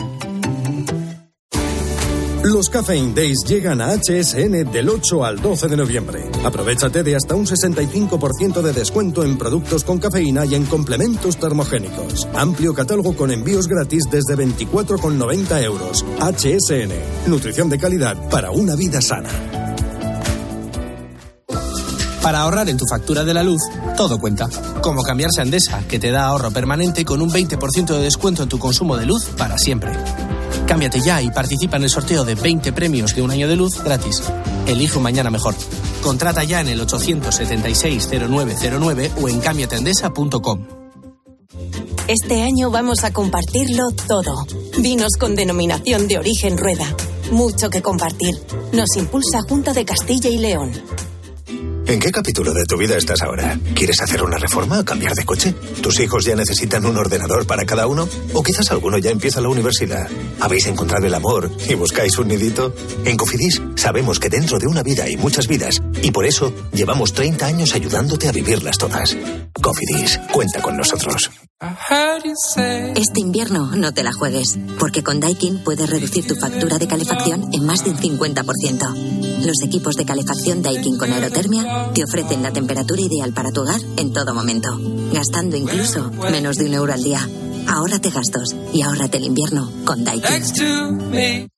Speaker 29: Los Caffeine Days llegan a H S N del ocho al doce de noviembre. Aprovechate de hasta un sesenta y cinco por ciento de descuento en productos con cafeína y en complementos termogénicos. Amplio catálogo con envíos gratis desde veinticuatro con noventa euros. H S N. Nutrición de calidad para una vida sana.
Speaker 31: Para ahorrar en tu factura de la luz, todo cuenta. Como cambiarse a Endesa, que te da ahorro permanente con un veinte por ciento de descuento en tu consumo de luz para siempre. Cámbiate ya y participa en el sorteo de veinte premios de un año de luz gratis. Elige un mañana mejor. Contrata ya en el ochocientos setenta y seis cero nueve cero nueve o en cámbiate endesa punto com.
Speaker 32: Este año vamos a compartirlo todo. Vinos con denominación de origen Rueda. Mucho que compartir. Nos impulsa Junta de Castilla y León.
Speaker 1: ¿En qué capítulo de tu vida estás ahora? ¿Quieres hacer una reforma o cambiar de coche? ¿Tus hijos ya necesitan un ordenador para cada uno? ¿O quizás alguno ya empieza la universidad? ¿Habéis encontrado el amor y buscáis un nidito? En Cofidis sabemos que dentro de una vida hay muchas vidas y por eso llevamos treinta años ayudándote a vivirlas todas. Cofidis, cuenta con nosotros.
Speaker 2: Este invierno no te la juegues, porque con Daikin puedes reducir tu factura de calefacción en más de un cincuenta por ciento. Los equipos de calefacción Daikin con aerotermia te ofrecen la temperatura ideal para tu hogar en todo momento, gastando incluso menos de un euro al día. Ahórrate gastos y ahórrate el invierno con Daikin.